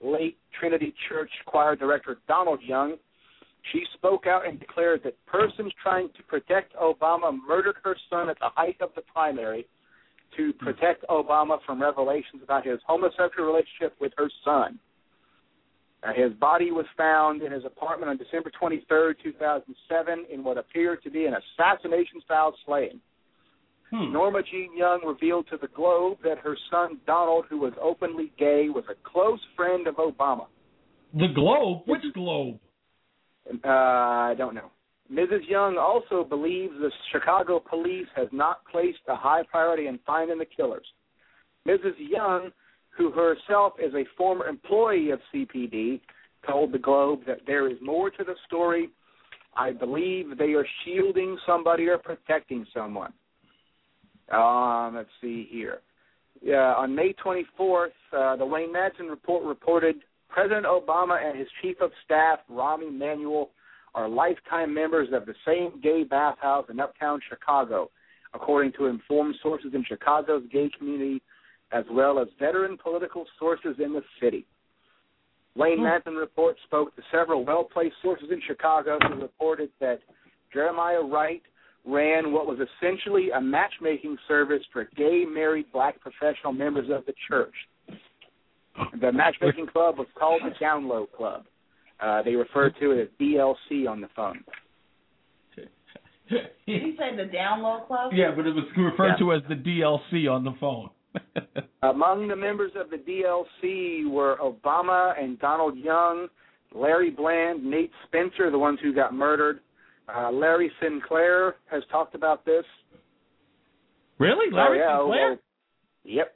late Trinity Church choir director Donald Young. She spoke out and declared that persons trying to protect Obama murdered her son at the height of the primary to protect Obama from revelations about his homosexual relationship with her son. His body was found in his apartment on December 23rd, 2007, in what appeared to be an assassination-style slaying. Norma Jean Young revealed to the Globe that her son Donald, who was openly gay, was a close friend of Obama. The Globe? Which Globe? I don't know. Mrs. Young also believes the Chicago police has not placed a high priority in finding the killers. Mrs. Young, who herself is a former employee of CPD, told the Globe that there is more to the story. I believe they are shielding somebody or protecting someone. Let's see here. On May 24th, the Wayne Madsen report reported President Obama and his chief of staff, Rahm Emanuel, are lifetime members of the same gay bathhouse in uptown Chicago, according to informed sources in Chicago's gay community, as well as veteran political sources in the city. Wayne Madsen report spoke to several well-placed sources in Chicago who reported that Jeremiah Wright ran what was essentially a matchmaking service for gay married black professional members of the church. The matchmaking club was called the Down Low Club. They referred to it as DLC on the phone. Did he say the Down Low Club? Yeah, but it was referred to as the DLC on the phone. Among the members of the DLC were Obama and Donald Young, Larry Bland, Nate Spencer, the ones who got murdered. Larry Sinclair has talked about this. Really? Larry Sinclair? Well, yep.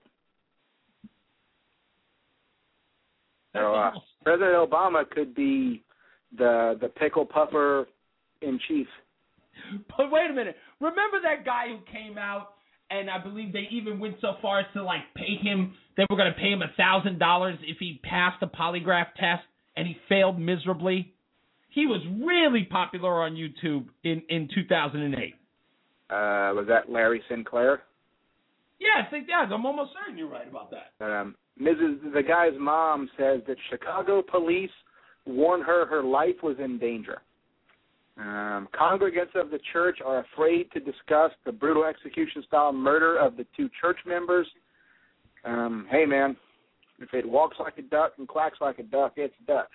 So, President Obama could be the pickle puffer in chief. But wait a minute. Remember that guy who came out, and I believe they even went so far as to pay him. They were going to pay him $1,000 if he passed a polygraph test, and he failed miserably. He was really popular on YouTube in 2008. Was that Larry Sinclair? Yeah, I'm almost certain you're right about that. The guy's mom says that Chicago police warned her life was in danger. Congregants of the church are afraid to discuss the brutal execution-style murder of the two church members. Hey, man, if it walks like a duck and quacks like a duck, it's a duck.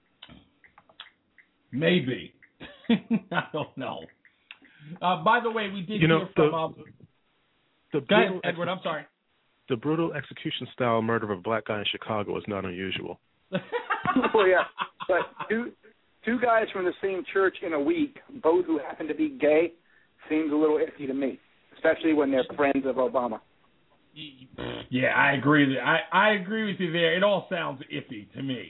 Maybe. I don't know. By the way, we did hear from... Go ahead, Edward, I'm sorry. The brutal execution-style murder of a black guy in Chicago is not unusual. Well, yeah, but two guys from the same church in a week, both who happen to be gay, seems a little iffy to me, especially when they're friends of Obama. Yeah, I agree. I agree with you there. It all sounds iffy to me.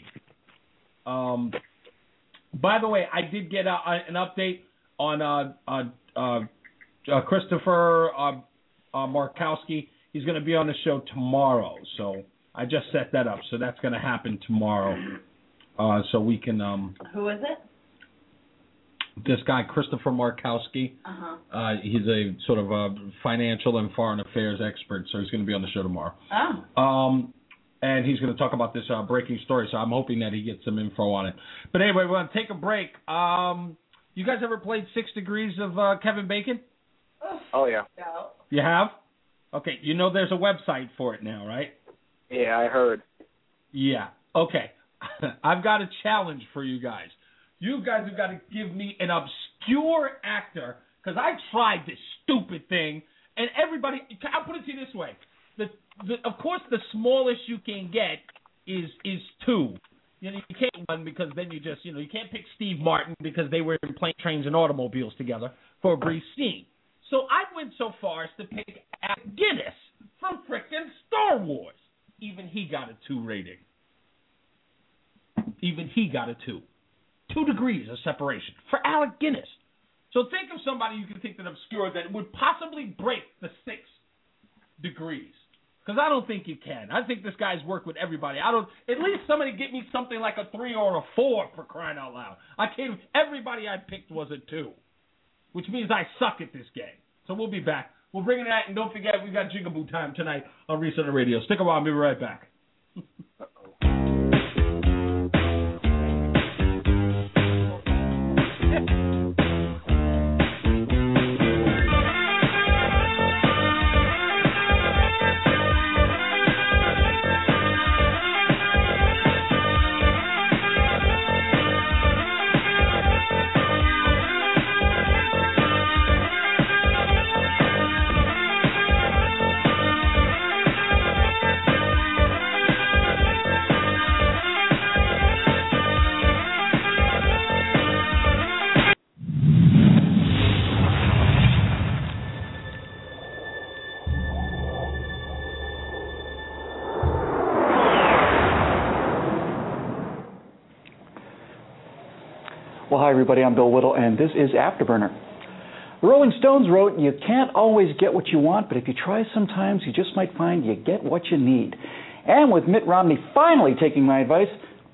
By the way, I did get an update on Christopher Markowski. He's going to be on the show tomorrow, so I just set that up. So that's going to happen tomorrow. So we can. Who is it? This guy, Christopher Markowski. He's a sort of a financial and foreign affairs expert, so he's going to be on the show tomorrow. And he's going to talk about this breaking story, so I'm hoping that he gets some info on it. But anyway, we're going to take a break. You guys ever played 6 Degrees of Kevin Bacon? Oh, yeah. You have? Okay, you know there's a website for it now, right? Yeah, I heard. Yeah. Okay. I've got a challenge for you guys. You guys have got to give me an obscure actor, because I tried this stupid thing, and everybody, I'll put it to you this way. Of course, the smallest you can get is 2. You can't one because then you can't pick Steve Martin because they were in plane, trains, and automobiles together for a brief scene. So I went so far as to pick Alec Guinness from frickin' Star Wars. Even he got a 2 rating. Even he got a 2. 2 degrees of separation for Alec Guinness. So think of somebody you can think that obscure that would possibly break the 6 degrees. Because I don't think you can. I think this guy's worked with everybody. At least somebody get me something like a 3 or a 4 for crying out loud. Everybody I picked was a 2, which means I suck at this game. So we'll be back. We'll bring it out, and don't forget we got Jigaboo time tonight on Reset the Radio. Stick around. We'll be right back. hi everybody, I'm Bill Whittle, and this is Afterburner. The Rolling Stones wrote, you can't always get what you want, but if you try sometimes, you just might find you get what you need. And with Mitt Romney finally taking my advice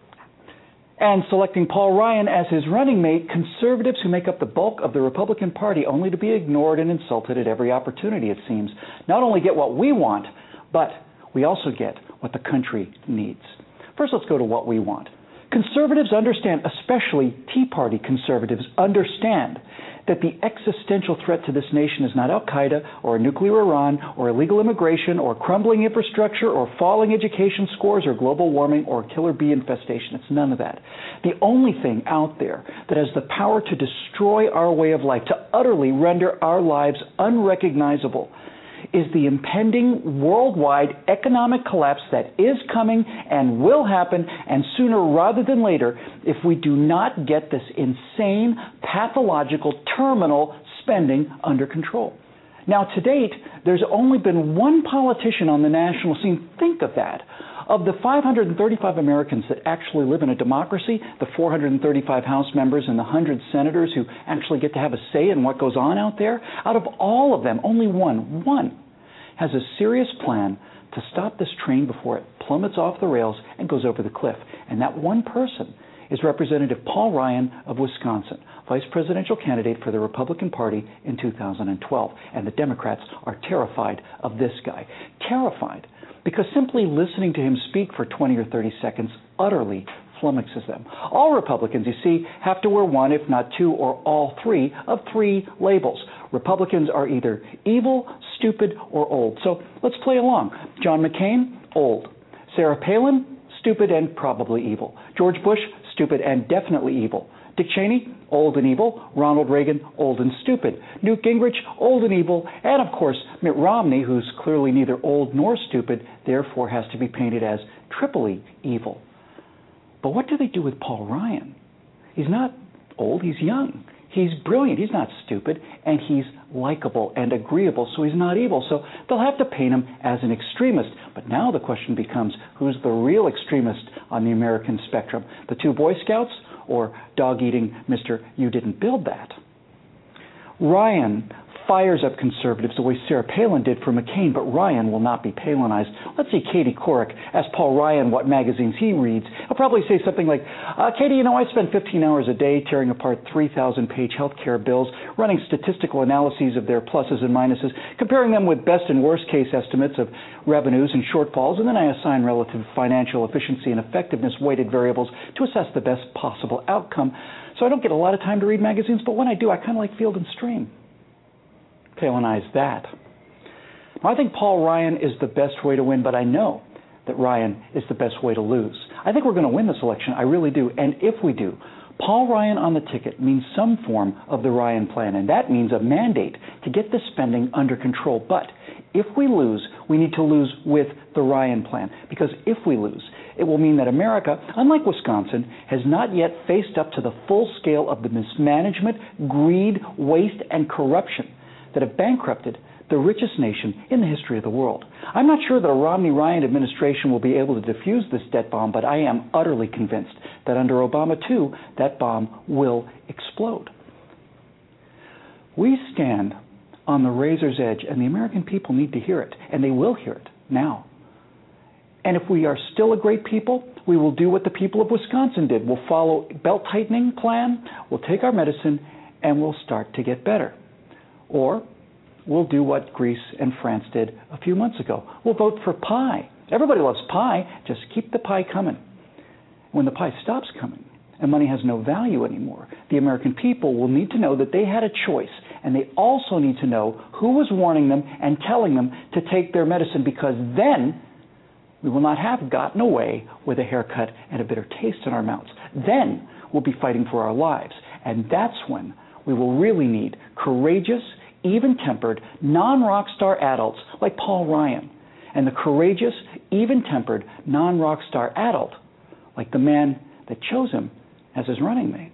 and selecting Paul Ryan as his running mate, conservatives who make up the bulk of the Republican Party, only to be ignored and insulted at every opportunity, it seems, not only get what we want, but we also get what the country needs. First, let's go to what we want. Conservatives understand, especially Tea Party conservatives, understand that the existential threat to this nation is not Al-Qaeda or a nuclear Iran or illegal immigration or crumbling infrastructure or falling education scores or global warming or killer bee infestation. It's none of that. The only thing out there that has the power to destroy our way of life, to utterly render our lives unrecognizable, is the impending worldwide economic collapse that is coming and will happen, and sooner rather than later, if we do not get this insane, pathological, terminal spending under control. Now, to date, there's only been one politician on the national scene. Think of that. Of the 535 Americans that actually live in a democracy, the 435 House members and the 100 senators who actually get to have a say in what goes on out there, out of all of them, only one has a serious plan to stop this train before it plummets off the rails and goes over the cliff. And that one person is Representative Paul Ryan of Wisconsin, vice presidential candidate for the Republican Party in 2012. And the Democrats are terrified of this guy. Terrified because simply listening to him speak for 20 or 30 seconds utterly flummoxes them. All Republicans, you see, have to wear one, if not two, or all three of three labels. Republicans are either evil, stupid, or old. So let's play along. John McCain, old. Sarah Palin, stupid and probably evil. George Bush, stupid and definitely evil. Dick Cheney, old and evil. Ronald Reagan, old and stupid. Newt Gingrich, old and evil. And, of course, Mitt Romney, who's clearly neither old nor stupid, therefore has to be painted as triply evil. But what do they do with Paul Ryan? He's not old, he's young. He's brilliant, he's not stupid, and he's likable and agreeable, so he's not evil. So they'll have to paint him as an extremist. But now the question becomes, who's the real extremist on the American spectrum? The two Boy Scouts or dog-eating Mr. You Didn't Build That? Ryan fires up conservatives the way Sarah Palin did for McCain, but Ryan will not be Palinized. Let's see Katie Couric ask Paul Ryan what magazines he reads. He'll probably say something like, Katie, I spend 15 hours a day tearing apart 3,000-page health care bills, running statistical analyses of their pluses and minuses, comparing them with best and worst case estimates of revenues and shortfalls, and then I assign relative financial efficiency and effectiveness weighted variables to assess the best possible outcome. So I don't get a lot of time to read magazines, but when I do, I kind of like Field and Stream. Palinize that. Now, I think Paul Ryan is the best way to win, but I know that Ryan is the best way to lose. I think we're going to win this election. I really do. And if we do, Paul Ryan on the ticket means some form of the Ryan plan, and that means a mandate to get the spending under control. But if we lose, we need to lose with the Ryan plan, because if we lose, it will mean that America, unlike Wisconsin, has not yet faced up to the full scale of the mismanagement, greed, waste, and corruption that have bankrupted the richest nation in the history of the world. I'm not sure that a Romney-Ryan administration will be able to defuse this debt bomb, but I am utterly convinced that under Obama, too, that bomb will explode. We stand on the razor's edge, and the American people need to hear it, and they will hear it now. And if we are still a great people, we will do what the people of Wisconsin did. We'll follow a belt-tightening plan, we'll take our medicine, and we'll start to get better. Or we'll do what Greece and France did a few months ago. We'll vote for pie. Everybody loves pie. Just keep the pie coming. When the pie stops coming and money has no value anymore, the American people will need to know that they had a choice, and they also need to know who was warning them and telling them to take their medicine, because then we will not have gotten away with a haircut and a bitter taste in our mouths. Then we'll be fighting for our lives, and that's when we will really need courageous, even-tempered, non-rock star adults like Paul Ryan, and the courageous, even-tempered, non-rock star adult like the man that chose him as his running mate.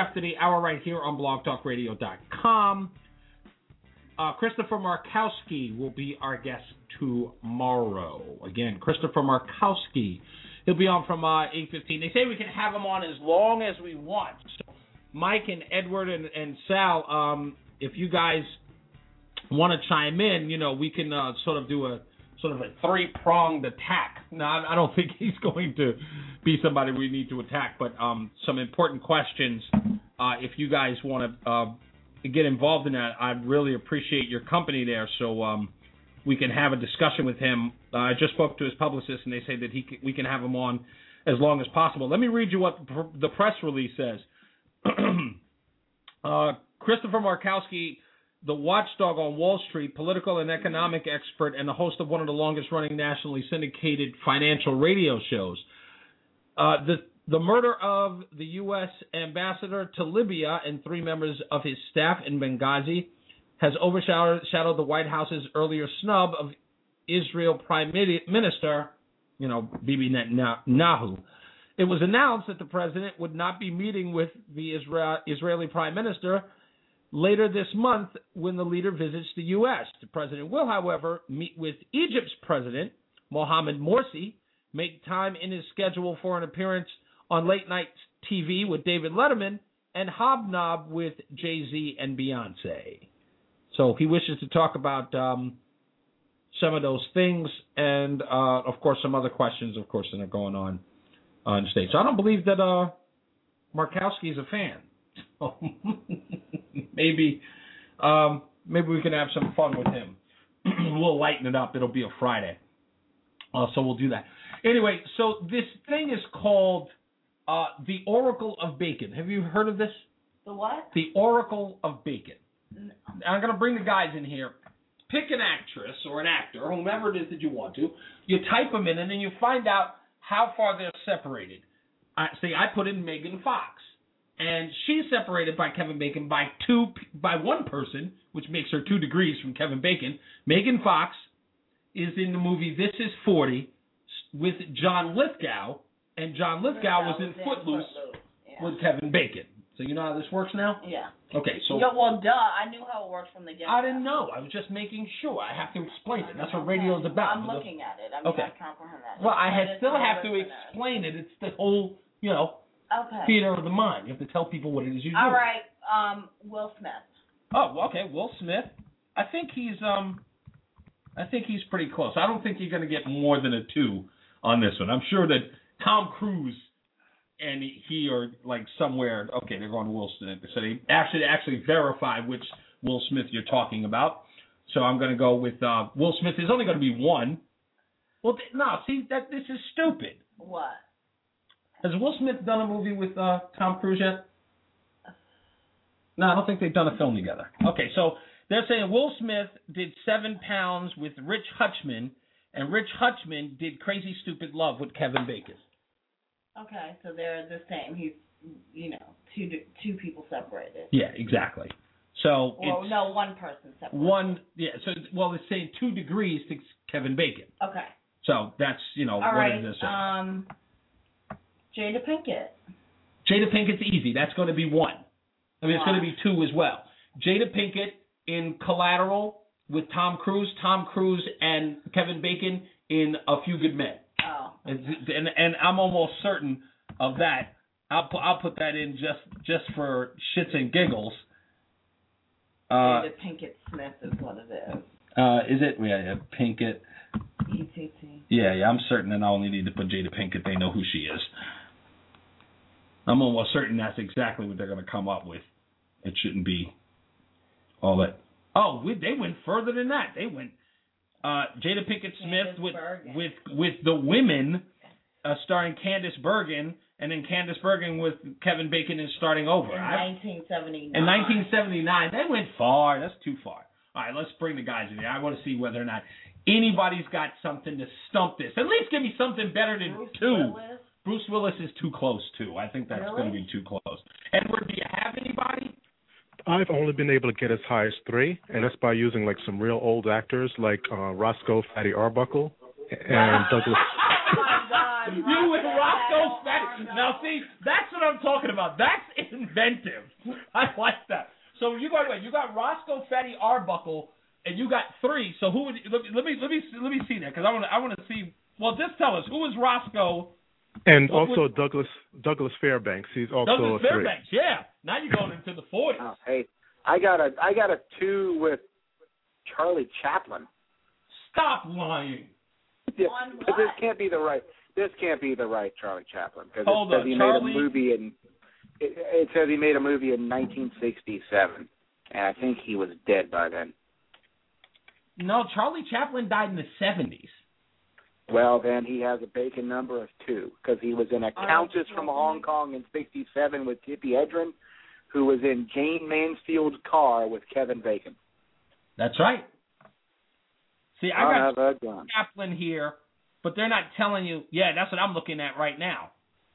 after the hour right here on blogtalkradio.com. Christopher Markowski will be our guest tomorrow. Again, Christopher Markowski. He'll be on from 8:15. They say we can have him on as long as we want. So Mike and Edward and Sal, if you guys want to chime in, we can sort of do a three-pronged attack. Now, I don't think he's going to be somebody we need to attack, but some important questions. If you guys want to get involved in that, I'd really appreciate your company there, so we can have a discussion with him. I just spoke to his publicist, and they say that we can have him on as long as possible. Let me read you what the press release says. Christopher Markowski, the watchdog on Wall Street, political and economic expert, and the host of one of the longest-running nationally syndicated financial radio shows. The murder of the U.S. ambassador to Libya and 3 members of his staff in Benghazi has overshadowed the White House's earlier snub of Israel Prime Minister, Bibi Netanyahu. It was announced that the president would not be meeting with the Israeli Prime Minister later this month when the leader visits the U.S. The president will, however, meet with Egypt's president, Mohamed Morsi, make time in his schedule for an appearance on late-night TV with David Letterman, and hobnob with Jay-Z and Beyonce. So he wishes to talk about some of those things and, of course, some other questions, of course, that are going on stage. So I don't believe that Markowski is a fan. So maybe we can have some fun with him. We'll lighten it up. It'll be a Friday. So we'll do that. Anyway, so this thing is called the Oracle of Bacon. Have you heard of this? The what? The Oracle of Bacon. No. I'm going to bring the guys in here. Pick an actress or an actor, or whomever it is that you want to. You type them in, and then you find out how far they're separated. I put in Megan Fox, and she's separated by Kevin Bacon by one person, which makes her 2 degrees from Kevin Bacon. Megan Fox is in the movie This Is 40 with John Lithgow, and John Lithgow was in Footloose with Kevin Bacon. So you know how this works now? Yeah. Okay, so... well, duh. I knew how it works from the get-go. I didn't know. I was just making sure. I have to explain it. That's what radio is about. I'm looking at it. I comprehend that. Well, I still have to explain it. It's the whole, theater of the mind. You have to tell people what it is you do. All right, Will Smith. Oh, okay, Will Smith. I think he's pretty close. I don't think you're going to get more than a 2 on this one. I'm sure that Tom Cruise and he are like somewhere. Okay, they're going to Will Smith. So they actually verify which Will Smith you're talking about. So I'm going to go with Will Smith. There's only going to be 1. Well, this is stupid. What? Has Will Smith done a movie with Tom Cruise yet? No, I don't think they've done a film together. Okay, so they're saying Will Smith did 7 Pounds with Rich Hutchman, and Rich Hutchman did Crazy Stupid Love with Kevin Bacon. Okay, so they're the same. He's, 2 people separated. Yeah, exactly. So no, 1 person separated. 1, yeah. So they're saying 2 degrees to Kevin Bacon. Okay. So that's all what right. is this? Jada Pinkett. Jada Pinkett's easy. That's going to be 1. I mean, it's going to be 2 as well. Jada Pinkett in Collateral with Tom Cruise and Kevin Bacon in A Few Good Men. Oh. And I'm almost certain of that. I'll put that in just for shits and giggles. Jada Pinkett Smith is what it is. Is it? Yeah, Pinkett. ETT. Yeah, I'm certain that I only need to put Jada Pinkett. They know who she is. I'm almost certain that's exactly what they're going to come up with. It shouldn't be all that. Oh, they went further than that. They went Jada Pinkett Smith with The Women, starring Candice Bergen, and then Candice Bergen with Kevin Bacon is starting over. In 1979. In 1979. They went far. That's too far. All right, let's bring the guys in here. I want to see whether or not anybody's got something to stump this. At least give me something better than Bruce 2. Willis? Bruce Willis is too close, too. I think that's going to be too close. Edward, do you have anybody? I've only been able to get as high as 3, and that's by using like some real old actors like Roscoe Fatty Arbuckle and Douglas. Oh my God! You with Roscoe Fatty? Now see, that's what I'm talking about. That's if inventive. I like that. So you got Roscoe Fatty Arbuckle, and you got 3. So who would let me see that, because I want to see. Well, just tell us, who is Roscoe? And also Douglas Fairbanks. He's also Douglas a 3. Fairbanks. Yeah. Now you're going into the 40s. Oh, hey, I got a 2 with Charlie Chaplin. Stop lying. Yeah, but this can't be the right Charlie Chaplin, because Hold it says on, he Charlie... made a movie in. It says he made a movie in 1967, and I think he was dead by then. No, Charlie Chaplin died in the 70s. Well, then he has a Bacon number of 2, because he was in A Countess from Hong Kong in 67 with Tippi Hedren, who was in Jane Mansfield's Car with Kevin Bacon. That's right. See, I got gun. Chaplin here, but they're not telling you. Yeah, that's what I'm looking at right now.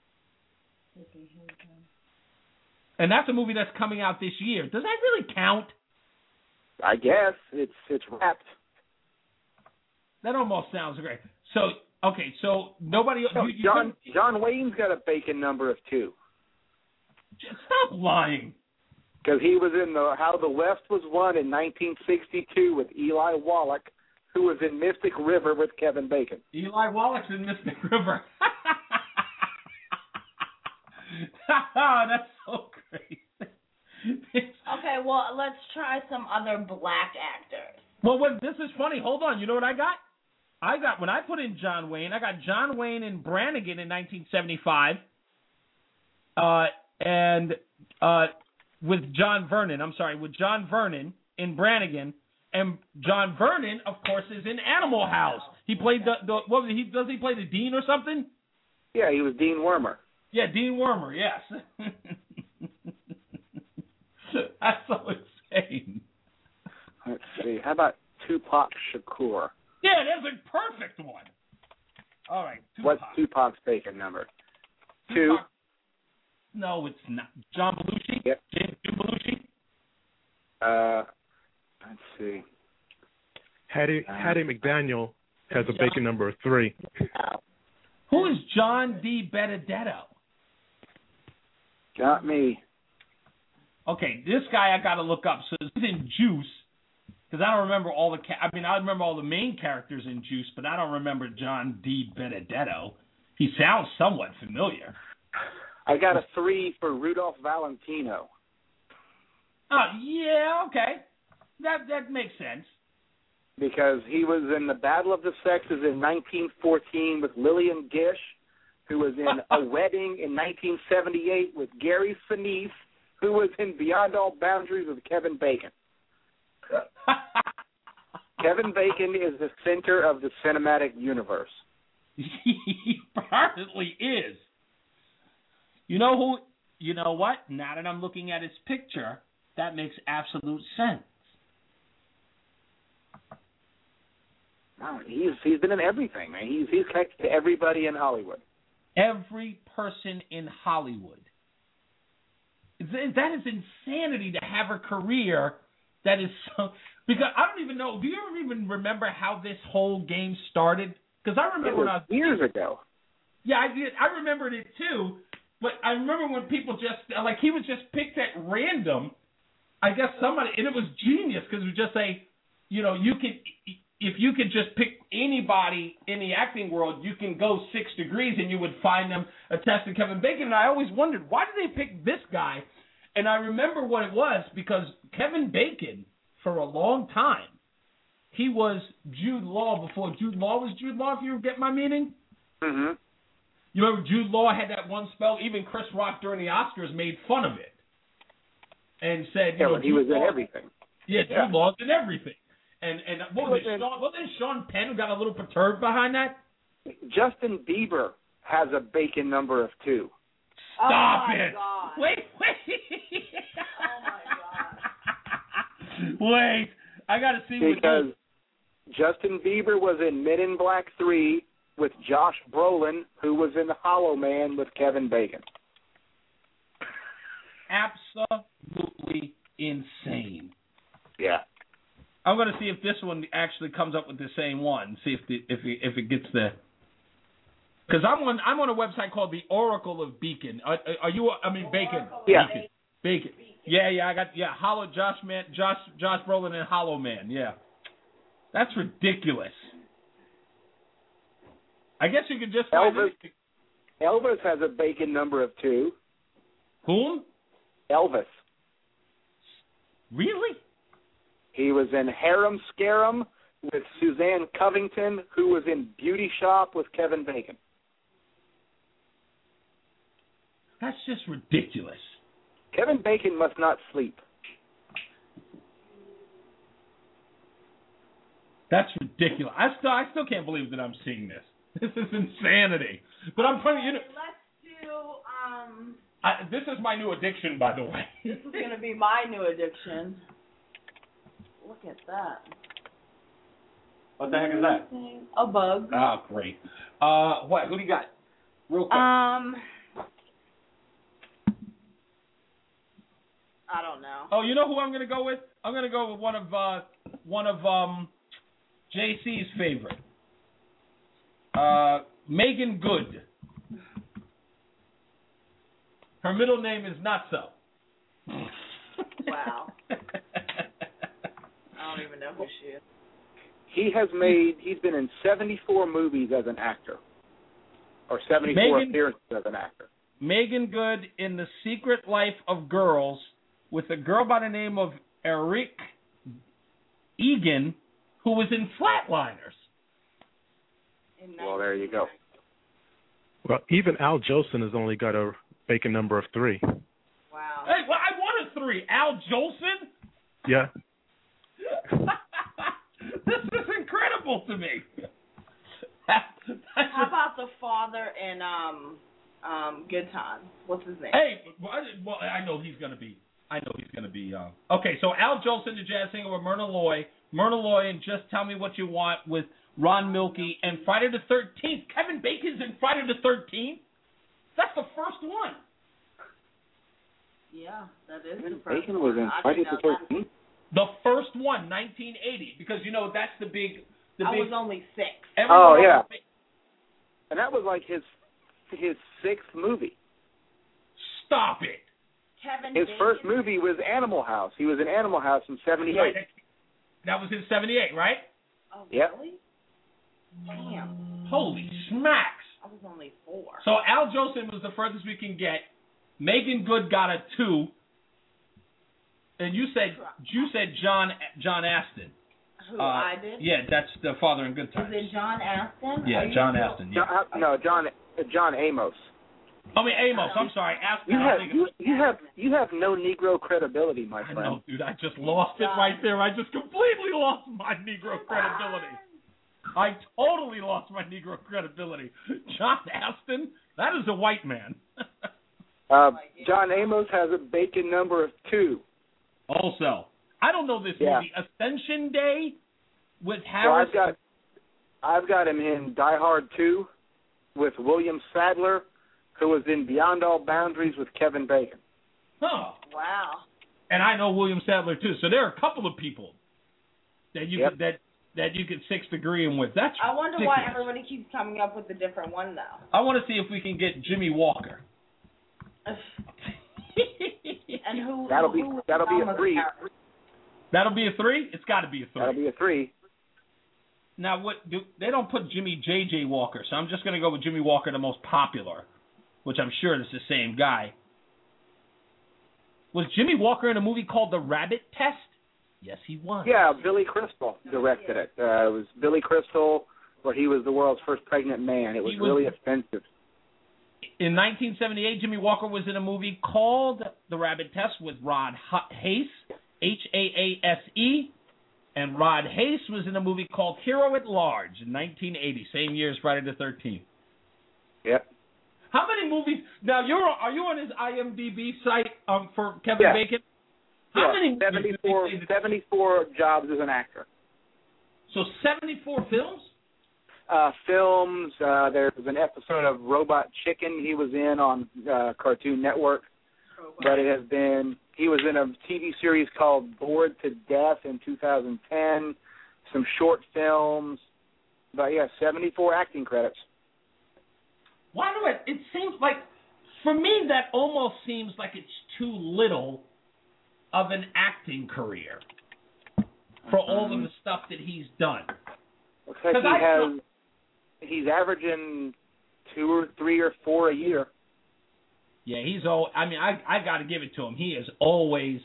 And that's a movie that's coming out this year. Does that really count? I guess it's wrapped. That almost sounds great. So okay, so nobody. No, John Wayne's got a Bacon number of 2. Just stop lying. Because he was in How the West Was Won in 1962 with Eli Wallach, who was in Mystic River with Kevin Bacon. Eli Wallach's in Mystic River. That's so great. Okay, well, let's try some other black actors. Well, this is funny. Hold on. You know what I got? When I put in John Wayne, I got John Wayne in Brannigan in 1975. And with John Vernon in Brannigan. And John Vernon, of course, is in Animal House. He played does he play the Dean or something? Yeah, he was Dean Wormer. Yeah, Dean Wormer, yes. That's so insane. Let's see. How about Tupac Shakur? Yeah, that's a perfect one. All right, Tupac. What's Tupac's Bacon number? Tupac. 2? No, it's not. John Belushi? Yep. James Belushi? Let's see. Hattie McDaniel has a Bacon number of 3. Who is John D. Benedetto? Got me. Okay, this guy I got to look up. So he's in Juice, because I don't remember all the. I remember all the main characters in Juice, but I don't remember John D. Benedetto. He sounds somewhat familiar. I got a 3 for Rudolph Valentino. Oh yeah, okay, that makes sense. Because he was in the Battle of the Sexes in 1914 with Lillian Gish, who was in A Wedding in 1978 with Gary Sinise, who was in Beyond All Boundaries with Kevin Bacon. Kevin Bacon is the center of the cinematic universe. He apparently is. You know who? You know what? Now that I'm looking at his picture, that makes absolute sense. Wow, he's been in everything, man. He's connected to everybody in Hollywood. Every person in Hollywood. That is insanity to have a career that is so. Because I don't even know. Do you even remember how this whole game started? Because I remember when I was years ago. Yeah, I did. I remembered it too. But I remember when people just he was just picked at random. I guess somebody, and it was genius because it would just say, you can. If you could just pick anybody in the acting world, you can go 6 degrees and you would find them attached to Kevin Bacon. And I always wondered, why did they pick this guy? And I remember what it was, because Kevin Bacon, for a long time, he was Jude Law before Jude Law was Jude Law, if you get my meaning. Mm-hmm. You remember Jude Law had that one spell? Even Chris Rock during the Oscars made fun of it and said, he was in everything. Yeah, Jude Law's in everything. And what was it? Wasn't Sean Penn who got a little perturbed behind that? Justin Bieber has a Bacon number of 2. Stop it! God. Wait. Oh my God. Wait, I gotta see because Justin Bieber was in Men in Black 3 with Josh Brolin, who was in Hollow Man with Kevin Bacon. Absolutely insane. Yeah. I'm going to see if this one actually comes up with the same one. See if it gets the. Because I'm on a website called the Oracle of Beacon. Are you? I mean Bacon. Yeah. Bacon. Yeah. I got Hollow Josh Brolin and Hollow Man. Yeah. That's ridiculous. I guess you could just Elvis has a Bacon number of 2. Whom? Elvis. Really? He was in Harem Scarum with Suzanne Covington, who was in Beauty Shop with Kevin Bacon. That's just ridiculous. Kevin Bacon must not sleep. That's ridiculous. I still can't believe that I'm seeing this. This is insanity. But I'm putting Let's do. This is my new addiction, by the way. This is gonna be my new addiction. Look at that. What the heck is that? A bug. Oh, great. What? Who do you got? Real quick. I don't know. Oh, you know who I'm gonna go with? I'm gonna go with one of JC's favorite. Megan Good. Her middle name is Not So. Wow. I don't even know who she is. He's been in 74 movies as an actor. Or 74 appearances as an actor. Megan Good in The Secret Life of Girls with a girl by the name of Eric Egan, who was in Flatliners. Well, there you go. Well, even Al Jolson has only got a Bacon number of 3. Wow. Hey, well, I want a 3. Al Jolson? Yeah. This is incredible to me. How about the father in Good Times? What's his name? Hey, well, I know he's gonna be. Okay, so Al Jolson, the jazz singer with Myrna Loy, and Just Tell Me What You Want with Ron Milkey, and Friday the 13th. Kevin Bacon's in Friday the 13th. That's the first one. Yeah, that is the first Bacon was in Friday the 13th. The first one, 1980, because that's the big. I was only 6. Oh yeah, and that was like his 6th movie. Stop it. His first movie was Animal House. He was in Animal House in 78. Right. That was in 78, right? Oh, yep. Really? Damn. Holy smacks. I was only 4. So Al Jolson was the furthest we can get. Megan Good got a 2. And you said John Astin. Who, I did? Yeah, that's the father in Good Times. Is it John Astin? Yeah, John Astin. Yeah. John Amos. I mean Amos. I'm sorry, Astin. You have no Negro credibility, my friend. I know, dude. I just lost it right there. I just completely lost my Negro credibility. I totally lost my Negro credibility. John Astin, that is a white man. John Amos has a Bacon number of 2. Also, I don't know this movie. Ascension Day with Harris. Well, I've got him in Die Hard 2 with William Sadler, who was in Beyond All Boundaries with Kevin Bacon. Huh. Wow. And I know William Sadler too. So there are a couple of people that you could that you could 6th degree him with. That's I wonder ridiculous. why everybody keeps coming up with a different one though. I want to see if we can get Jimmy Walker. And who? That'll be a 3. That'll be a 3. It's got to be a 3. That'll be a 3. Now they don't put Jimmy J.J. Walker, so I'm just going to go with Jimmy Walker, the most popular, which I'm sure is the same guy. Was Jimmy Walker in a movie called The Rabbit Test? Yes, he was. Yeah, Billy Crystal directed it. It was Billy Crystal, where he was the world's first pregnant man. It was really offensive. In 1978, Jimmy Walker was in a movie called The Rabbit Test with Rod Hayes, Haase, and Rod Hayes was in a movie called Hero at Large in 1980, same year as Friday the 13th. Yep. How many movies? Now, are you on his IMDb site for Kevin Bacon? How many 74 jobs as an actor. So 74 films? Films. There's an episode of Robot Chicken he was in on Cartoon Network. But it has been, he was in a TV series called Bored to Death in 2010, some short films. But, 74 acting credits. Why do it seems like, for me, that almost seems like it's too little of an acting career for all of the stuff that he's done. Looks like he's averaging 2 or 3 or 4 a year. Yeah, I got to give it to him. He is always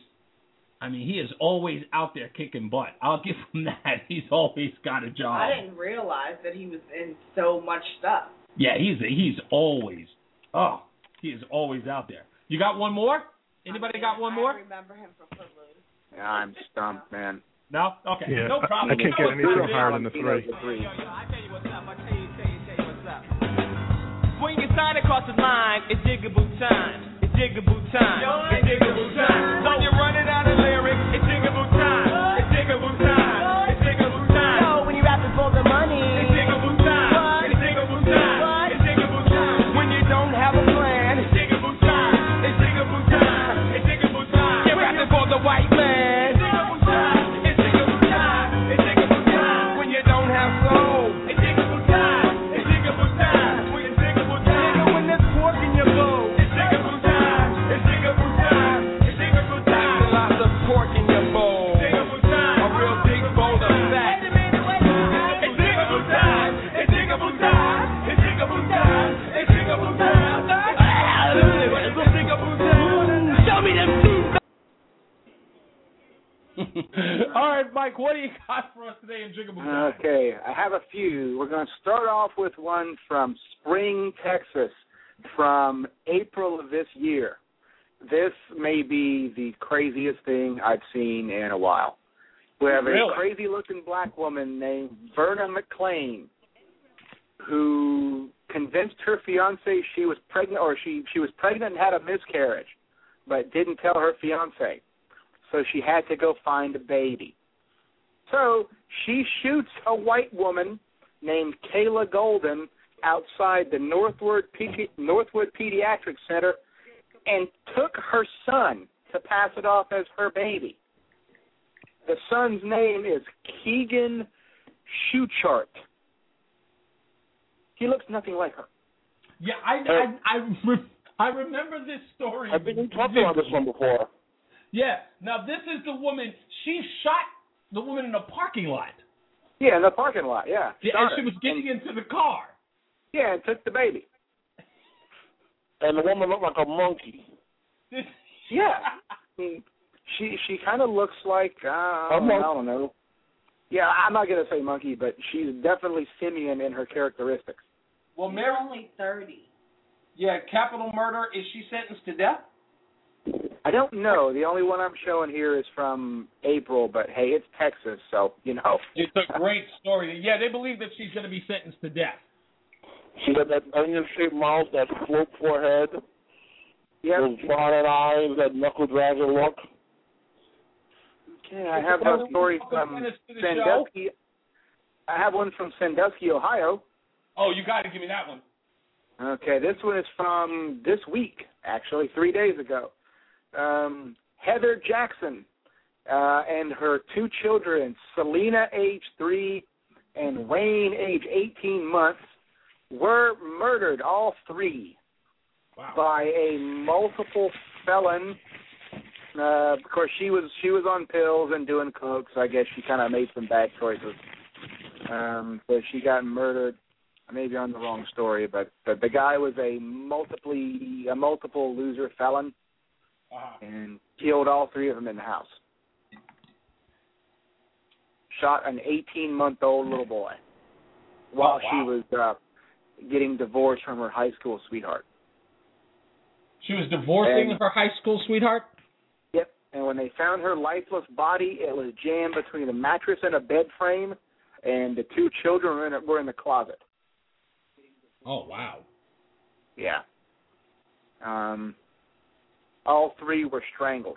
out there kicking butt. I'll give him that. He's always got a job. I didn't realize that he was in so much stuff. Yeah, he's always out there. You got one more? Anybody got one more? I remember him from Footloose. Yeah, I'm stumped, man. No? Okay. Yeah, no problem. I can't get anything higher than the 3. When you sign across the line, it's Jigaboo time. It's Jigaboo time. It's Jigaboo time. When you're running out of lyrics, it's Jigaboo time. It's Jigaboo time. It's Jigaboo time. Yo, when you rapping for the money, it's Jigaboo time. It's Jigaboo time. It's Jigaboo time. When you don't have a plan, it's Jigaboo time. It's Jigaboo time. It's Jigaboo time. You're rapping for the white man. It's Jigaboo time. It's Jigaboo time. It's Jigaboo time. When you don't have soul, it's Jigaboo time. It's Jigaboo time. When there's pork in your bowl, it's Jigaboo time. It's Jigaboo time. It's Jigaboo time. Lots of pork in your bowl. Jigaboo time. A real big bowl of fat. It's Jigaboo time. It's Jigaboo time. It's Jigaboo time. It's Jigaboo time. It's Jigaboo time. Show me them teeth. All right, Mike, what do you got for us today in Jigaboo time? Okay, I have a few. We're going to start off with one from Spring, Texas, from April of this year. This may be the craziest thing I've seen in a while. We have a crazy-looking black woman named Verna McClain who convinced her fiancé she was pregnant, or she was pregnant and had a miscarriage, but didn't tell her fiancé. So she had to go find a baby. So she shoots a white woman named Kayla Golden outside the Northwood Pediatric Center and took her son to pass it off as her baby. The son's name is Keegan Schuchart. He looks nothing like her. Yeah, I remember this story. I've been talking about this one before. Yeah. Now, this is the woman. She shot the woman in a parking lot. Yeah, in the parking lot, yeah. And she was getting into the car. Yeah, and took the baby. And the woman looked like a monkey. Yeah. She kind of looks like, I don't know. Yeah, I'm not going to say monkey, but she's definitely simian in her characteristics. Well, You're only 30. Yeah, capital murder. Is she sentenced to death? I don't know. The only one I'm showing here is from April, but hey, it's Texas, so, you know. It's a great story. Yeah, they believe that she's going to be sentenced to death. She got that onion-shaped mouth, that sloped forehead, those violet eyes, that knuckle-dragger look. Okay, I have a story from Sandusky. I have one from Sandusky, Ohio. Oh, you got to give me that one. Okay, this one is from this week, actually, 3 days ago. Heather Jackson and her 2 children, Selena, age 3, and Wayne, age 18 months, were murdered, all 3, by a multiple felon. Of course, she was on pills and doing coke, so I guess she kind of made some bad choices. But she got murdered. Maybe on the wrong story, but the guy was a multiple loser felon, and killed all 3 of them in the house. Shot an 18-month-old little boy while she was getting divorced from her high school sweetheart. She was divorcing her high school sweetheart? Yep, and when they found her lifeless body, it was jammed between a mattress and a bed frame, and the 2 children were in the closet. Oh, wow. Yeah. All 3 were strangled.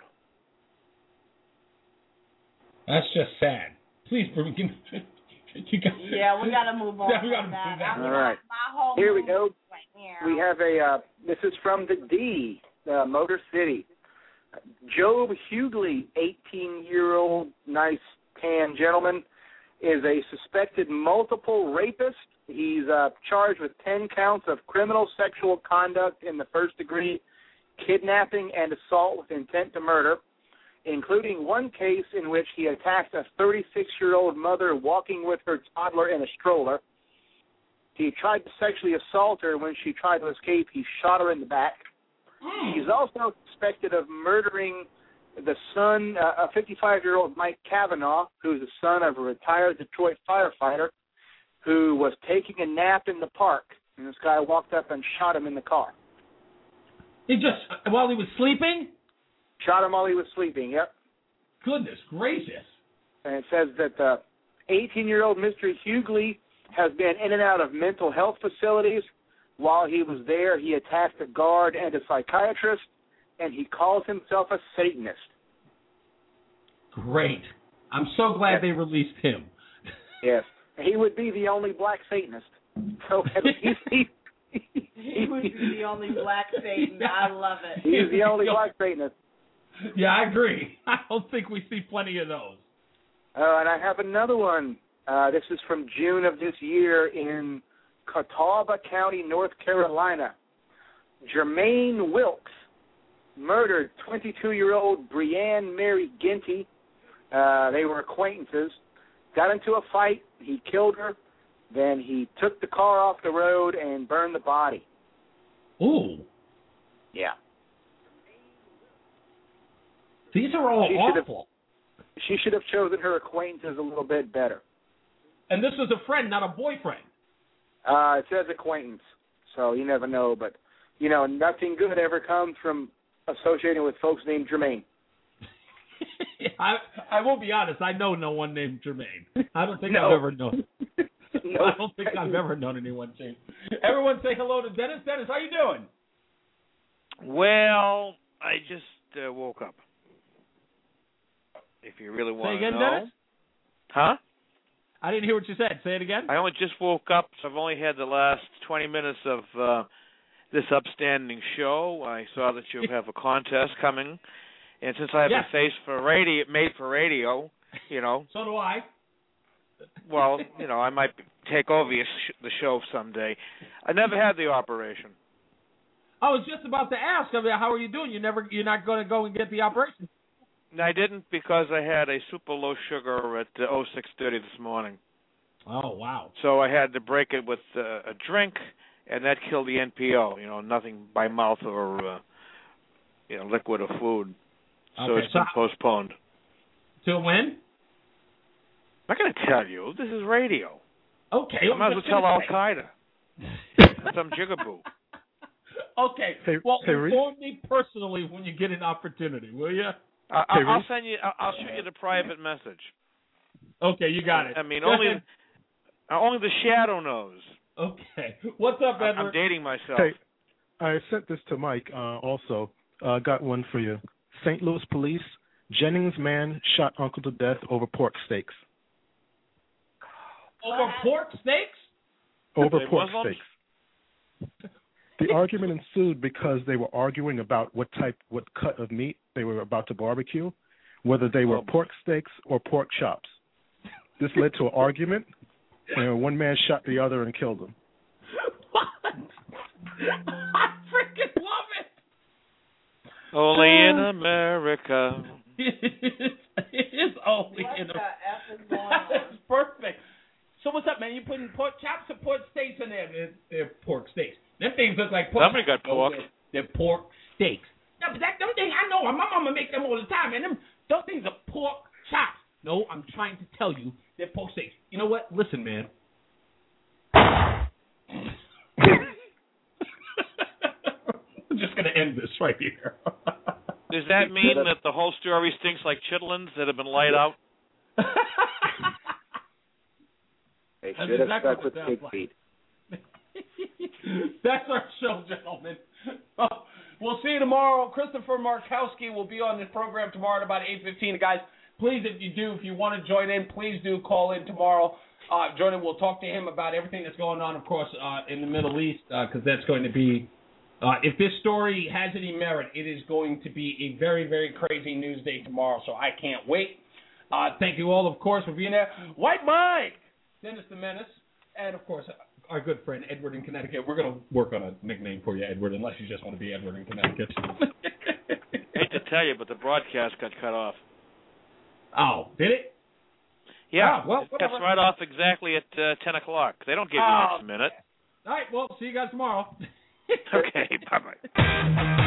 That's just sad. Please, yeah, we got to move on. Yeah, we got to move on. All right. Here we go. We have this is from the D, Motor City. Job Hughley, 18-year-old, nice tan gentleman, is a suspected multiple rapist. He's charged with 10 counts of criminal sexual conduct in the first degree, kidnapping and assault with intent to murder, including one case in which he attacked a 36-year-old mother walking with her toddler in a stroller. He tried to sexually assault her. When she tried to escape, he shot her in the back. He's also suspected of murdering the son, a 55-year-old Mike Kavanaugh, who's the son of a retired Detroit firefighter who was taking a nap in the park, and this guy walked up and shot him in the car. He just, while he was sleeping? Shot him while he was sleeping, yep. Goodness gracious. And it says that 18-year-old Mr. Hughley has been in and out of mental health facilities. While he was there, he attacked a guard and a psychiatrist, and he calls himself a Satanist. Great. I'm so glad they released him. Yes. He would be the only black Satanist. So he would be the only black Satan. I love it. He's the only black Satanist. Yeah, I agree. I don't think we see plenty of those. And I have another one. This is from June of this year in Catawba County, North Carolina. Jermaine Wilkes murdered 22-year-old Brianne Mary Ginty. They were acquaintances. Got into a fight. He killed her. Then he took the car off the road and burned the body. Ooh. Yeah. These are all awful. She should have chosen her acquaintances a little bit better. And this was a friend, not a boyfriend. It says acquaintance, so you never know. But, you know, nothing good ever comes from associating with folks named Jermaine. I will be honest. I know no one named Jermaine. I don't think I've ever known. No. I don't think I've ever known anyone named. Everyone say hello to Dennis. Dennis, how you doing? Well, I just woke up. If you really want to know. Say again, Dennis? Huh? I didn't hear what you said. Say it again. I only just woke up, so I've only had the last 20 minutes of this upstanding show. I saw that you have a contest coming. And since I have a face for radio, made for radio, you know. So do I. Well, you know, I might take over the show someday. I never had the operation. I was just about to ask. I mean, how are you doing? You're not going to go and get the operation? No, I didn't because I had a super low sugar at 06:30 this morning. Oh, wow. So I had to break it with a drink, and that killed the NPO. You know, nothing by mouth or liquid or food. So it's been postponed. Till when? I'm not going to tell you. This is radio. Okay. I might as well tell Al-Qaeda. Some jigaboo. Okay. Inform me personally when you get an opportunity, will you? I'll send you. I'll shoot you the private message. Okay, you got it. I mean, only the shadow knows. Okay. What's up, Edward? I'm dating myself. Hey, I sent this to Mike. Also, got one for you. St. Louis police: Jennings man shot uncle to death over pork steaks. Over pork steaks? Over pork steaks. The argument ensued because they were arguing about what cut of meat they were about to barbecue, whether they were pork steaks or pork chops. This led to an argument, and one man shot the other and killed him. What? I freaking love it. Only in America. It is only in America. That's perfect. So what's up, man? You putting pork chops or pork steaks in there? They're pork steaks. Them things look like pork. Somebody got pork. They're pork steaks. No, but them things, I know. My mama make them all the time, and those things are pork chops. No, I'm trying to tell you, they're pork steaks. You know what? Listen, man. I'm just going to end this right here. Does that mean that the whole story stinks like chitlins that have been laid out? They should have stuck with pig feet. That's our show, gentlemen. We'll see you tomorrow. Christopher Markowski will be on the program tomorrow at about 8:15. Guys, please, if you want to join in, please do call in tomorrow. Join in. We'll talk to him about everything that's going on, of course, in the Middle East, because that's going to be, if this story has any merit, it is going to be a very, very crazy news day tomorrow, so I can't wait. Thank you all, of course, for being there. White Mike, Dennis the Menace, and, of course, our good friend Edward in Connecticut. We're going to work on a nickname for you, Edward, unless you just want to be Edward in Connecticut. Hate to tell you, but the broadcast got cut off. Oh, did it? Yeah, well, it cuts right off exactly at 10 o'clock. They don't give you next minute. All right, well, see you guys tomorrow. Okay, bye-bye.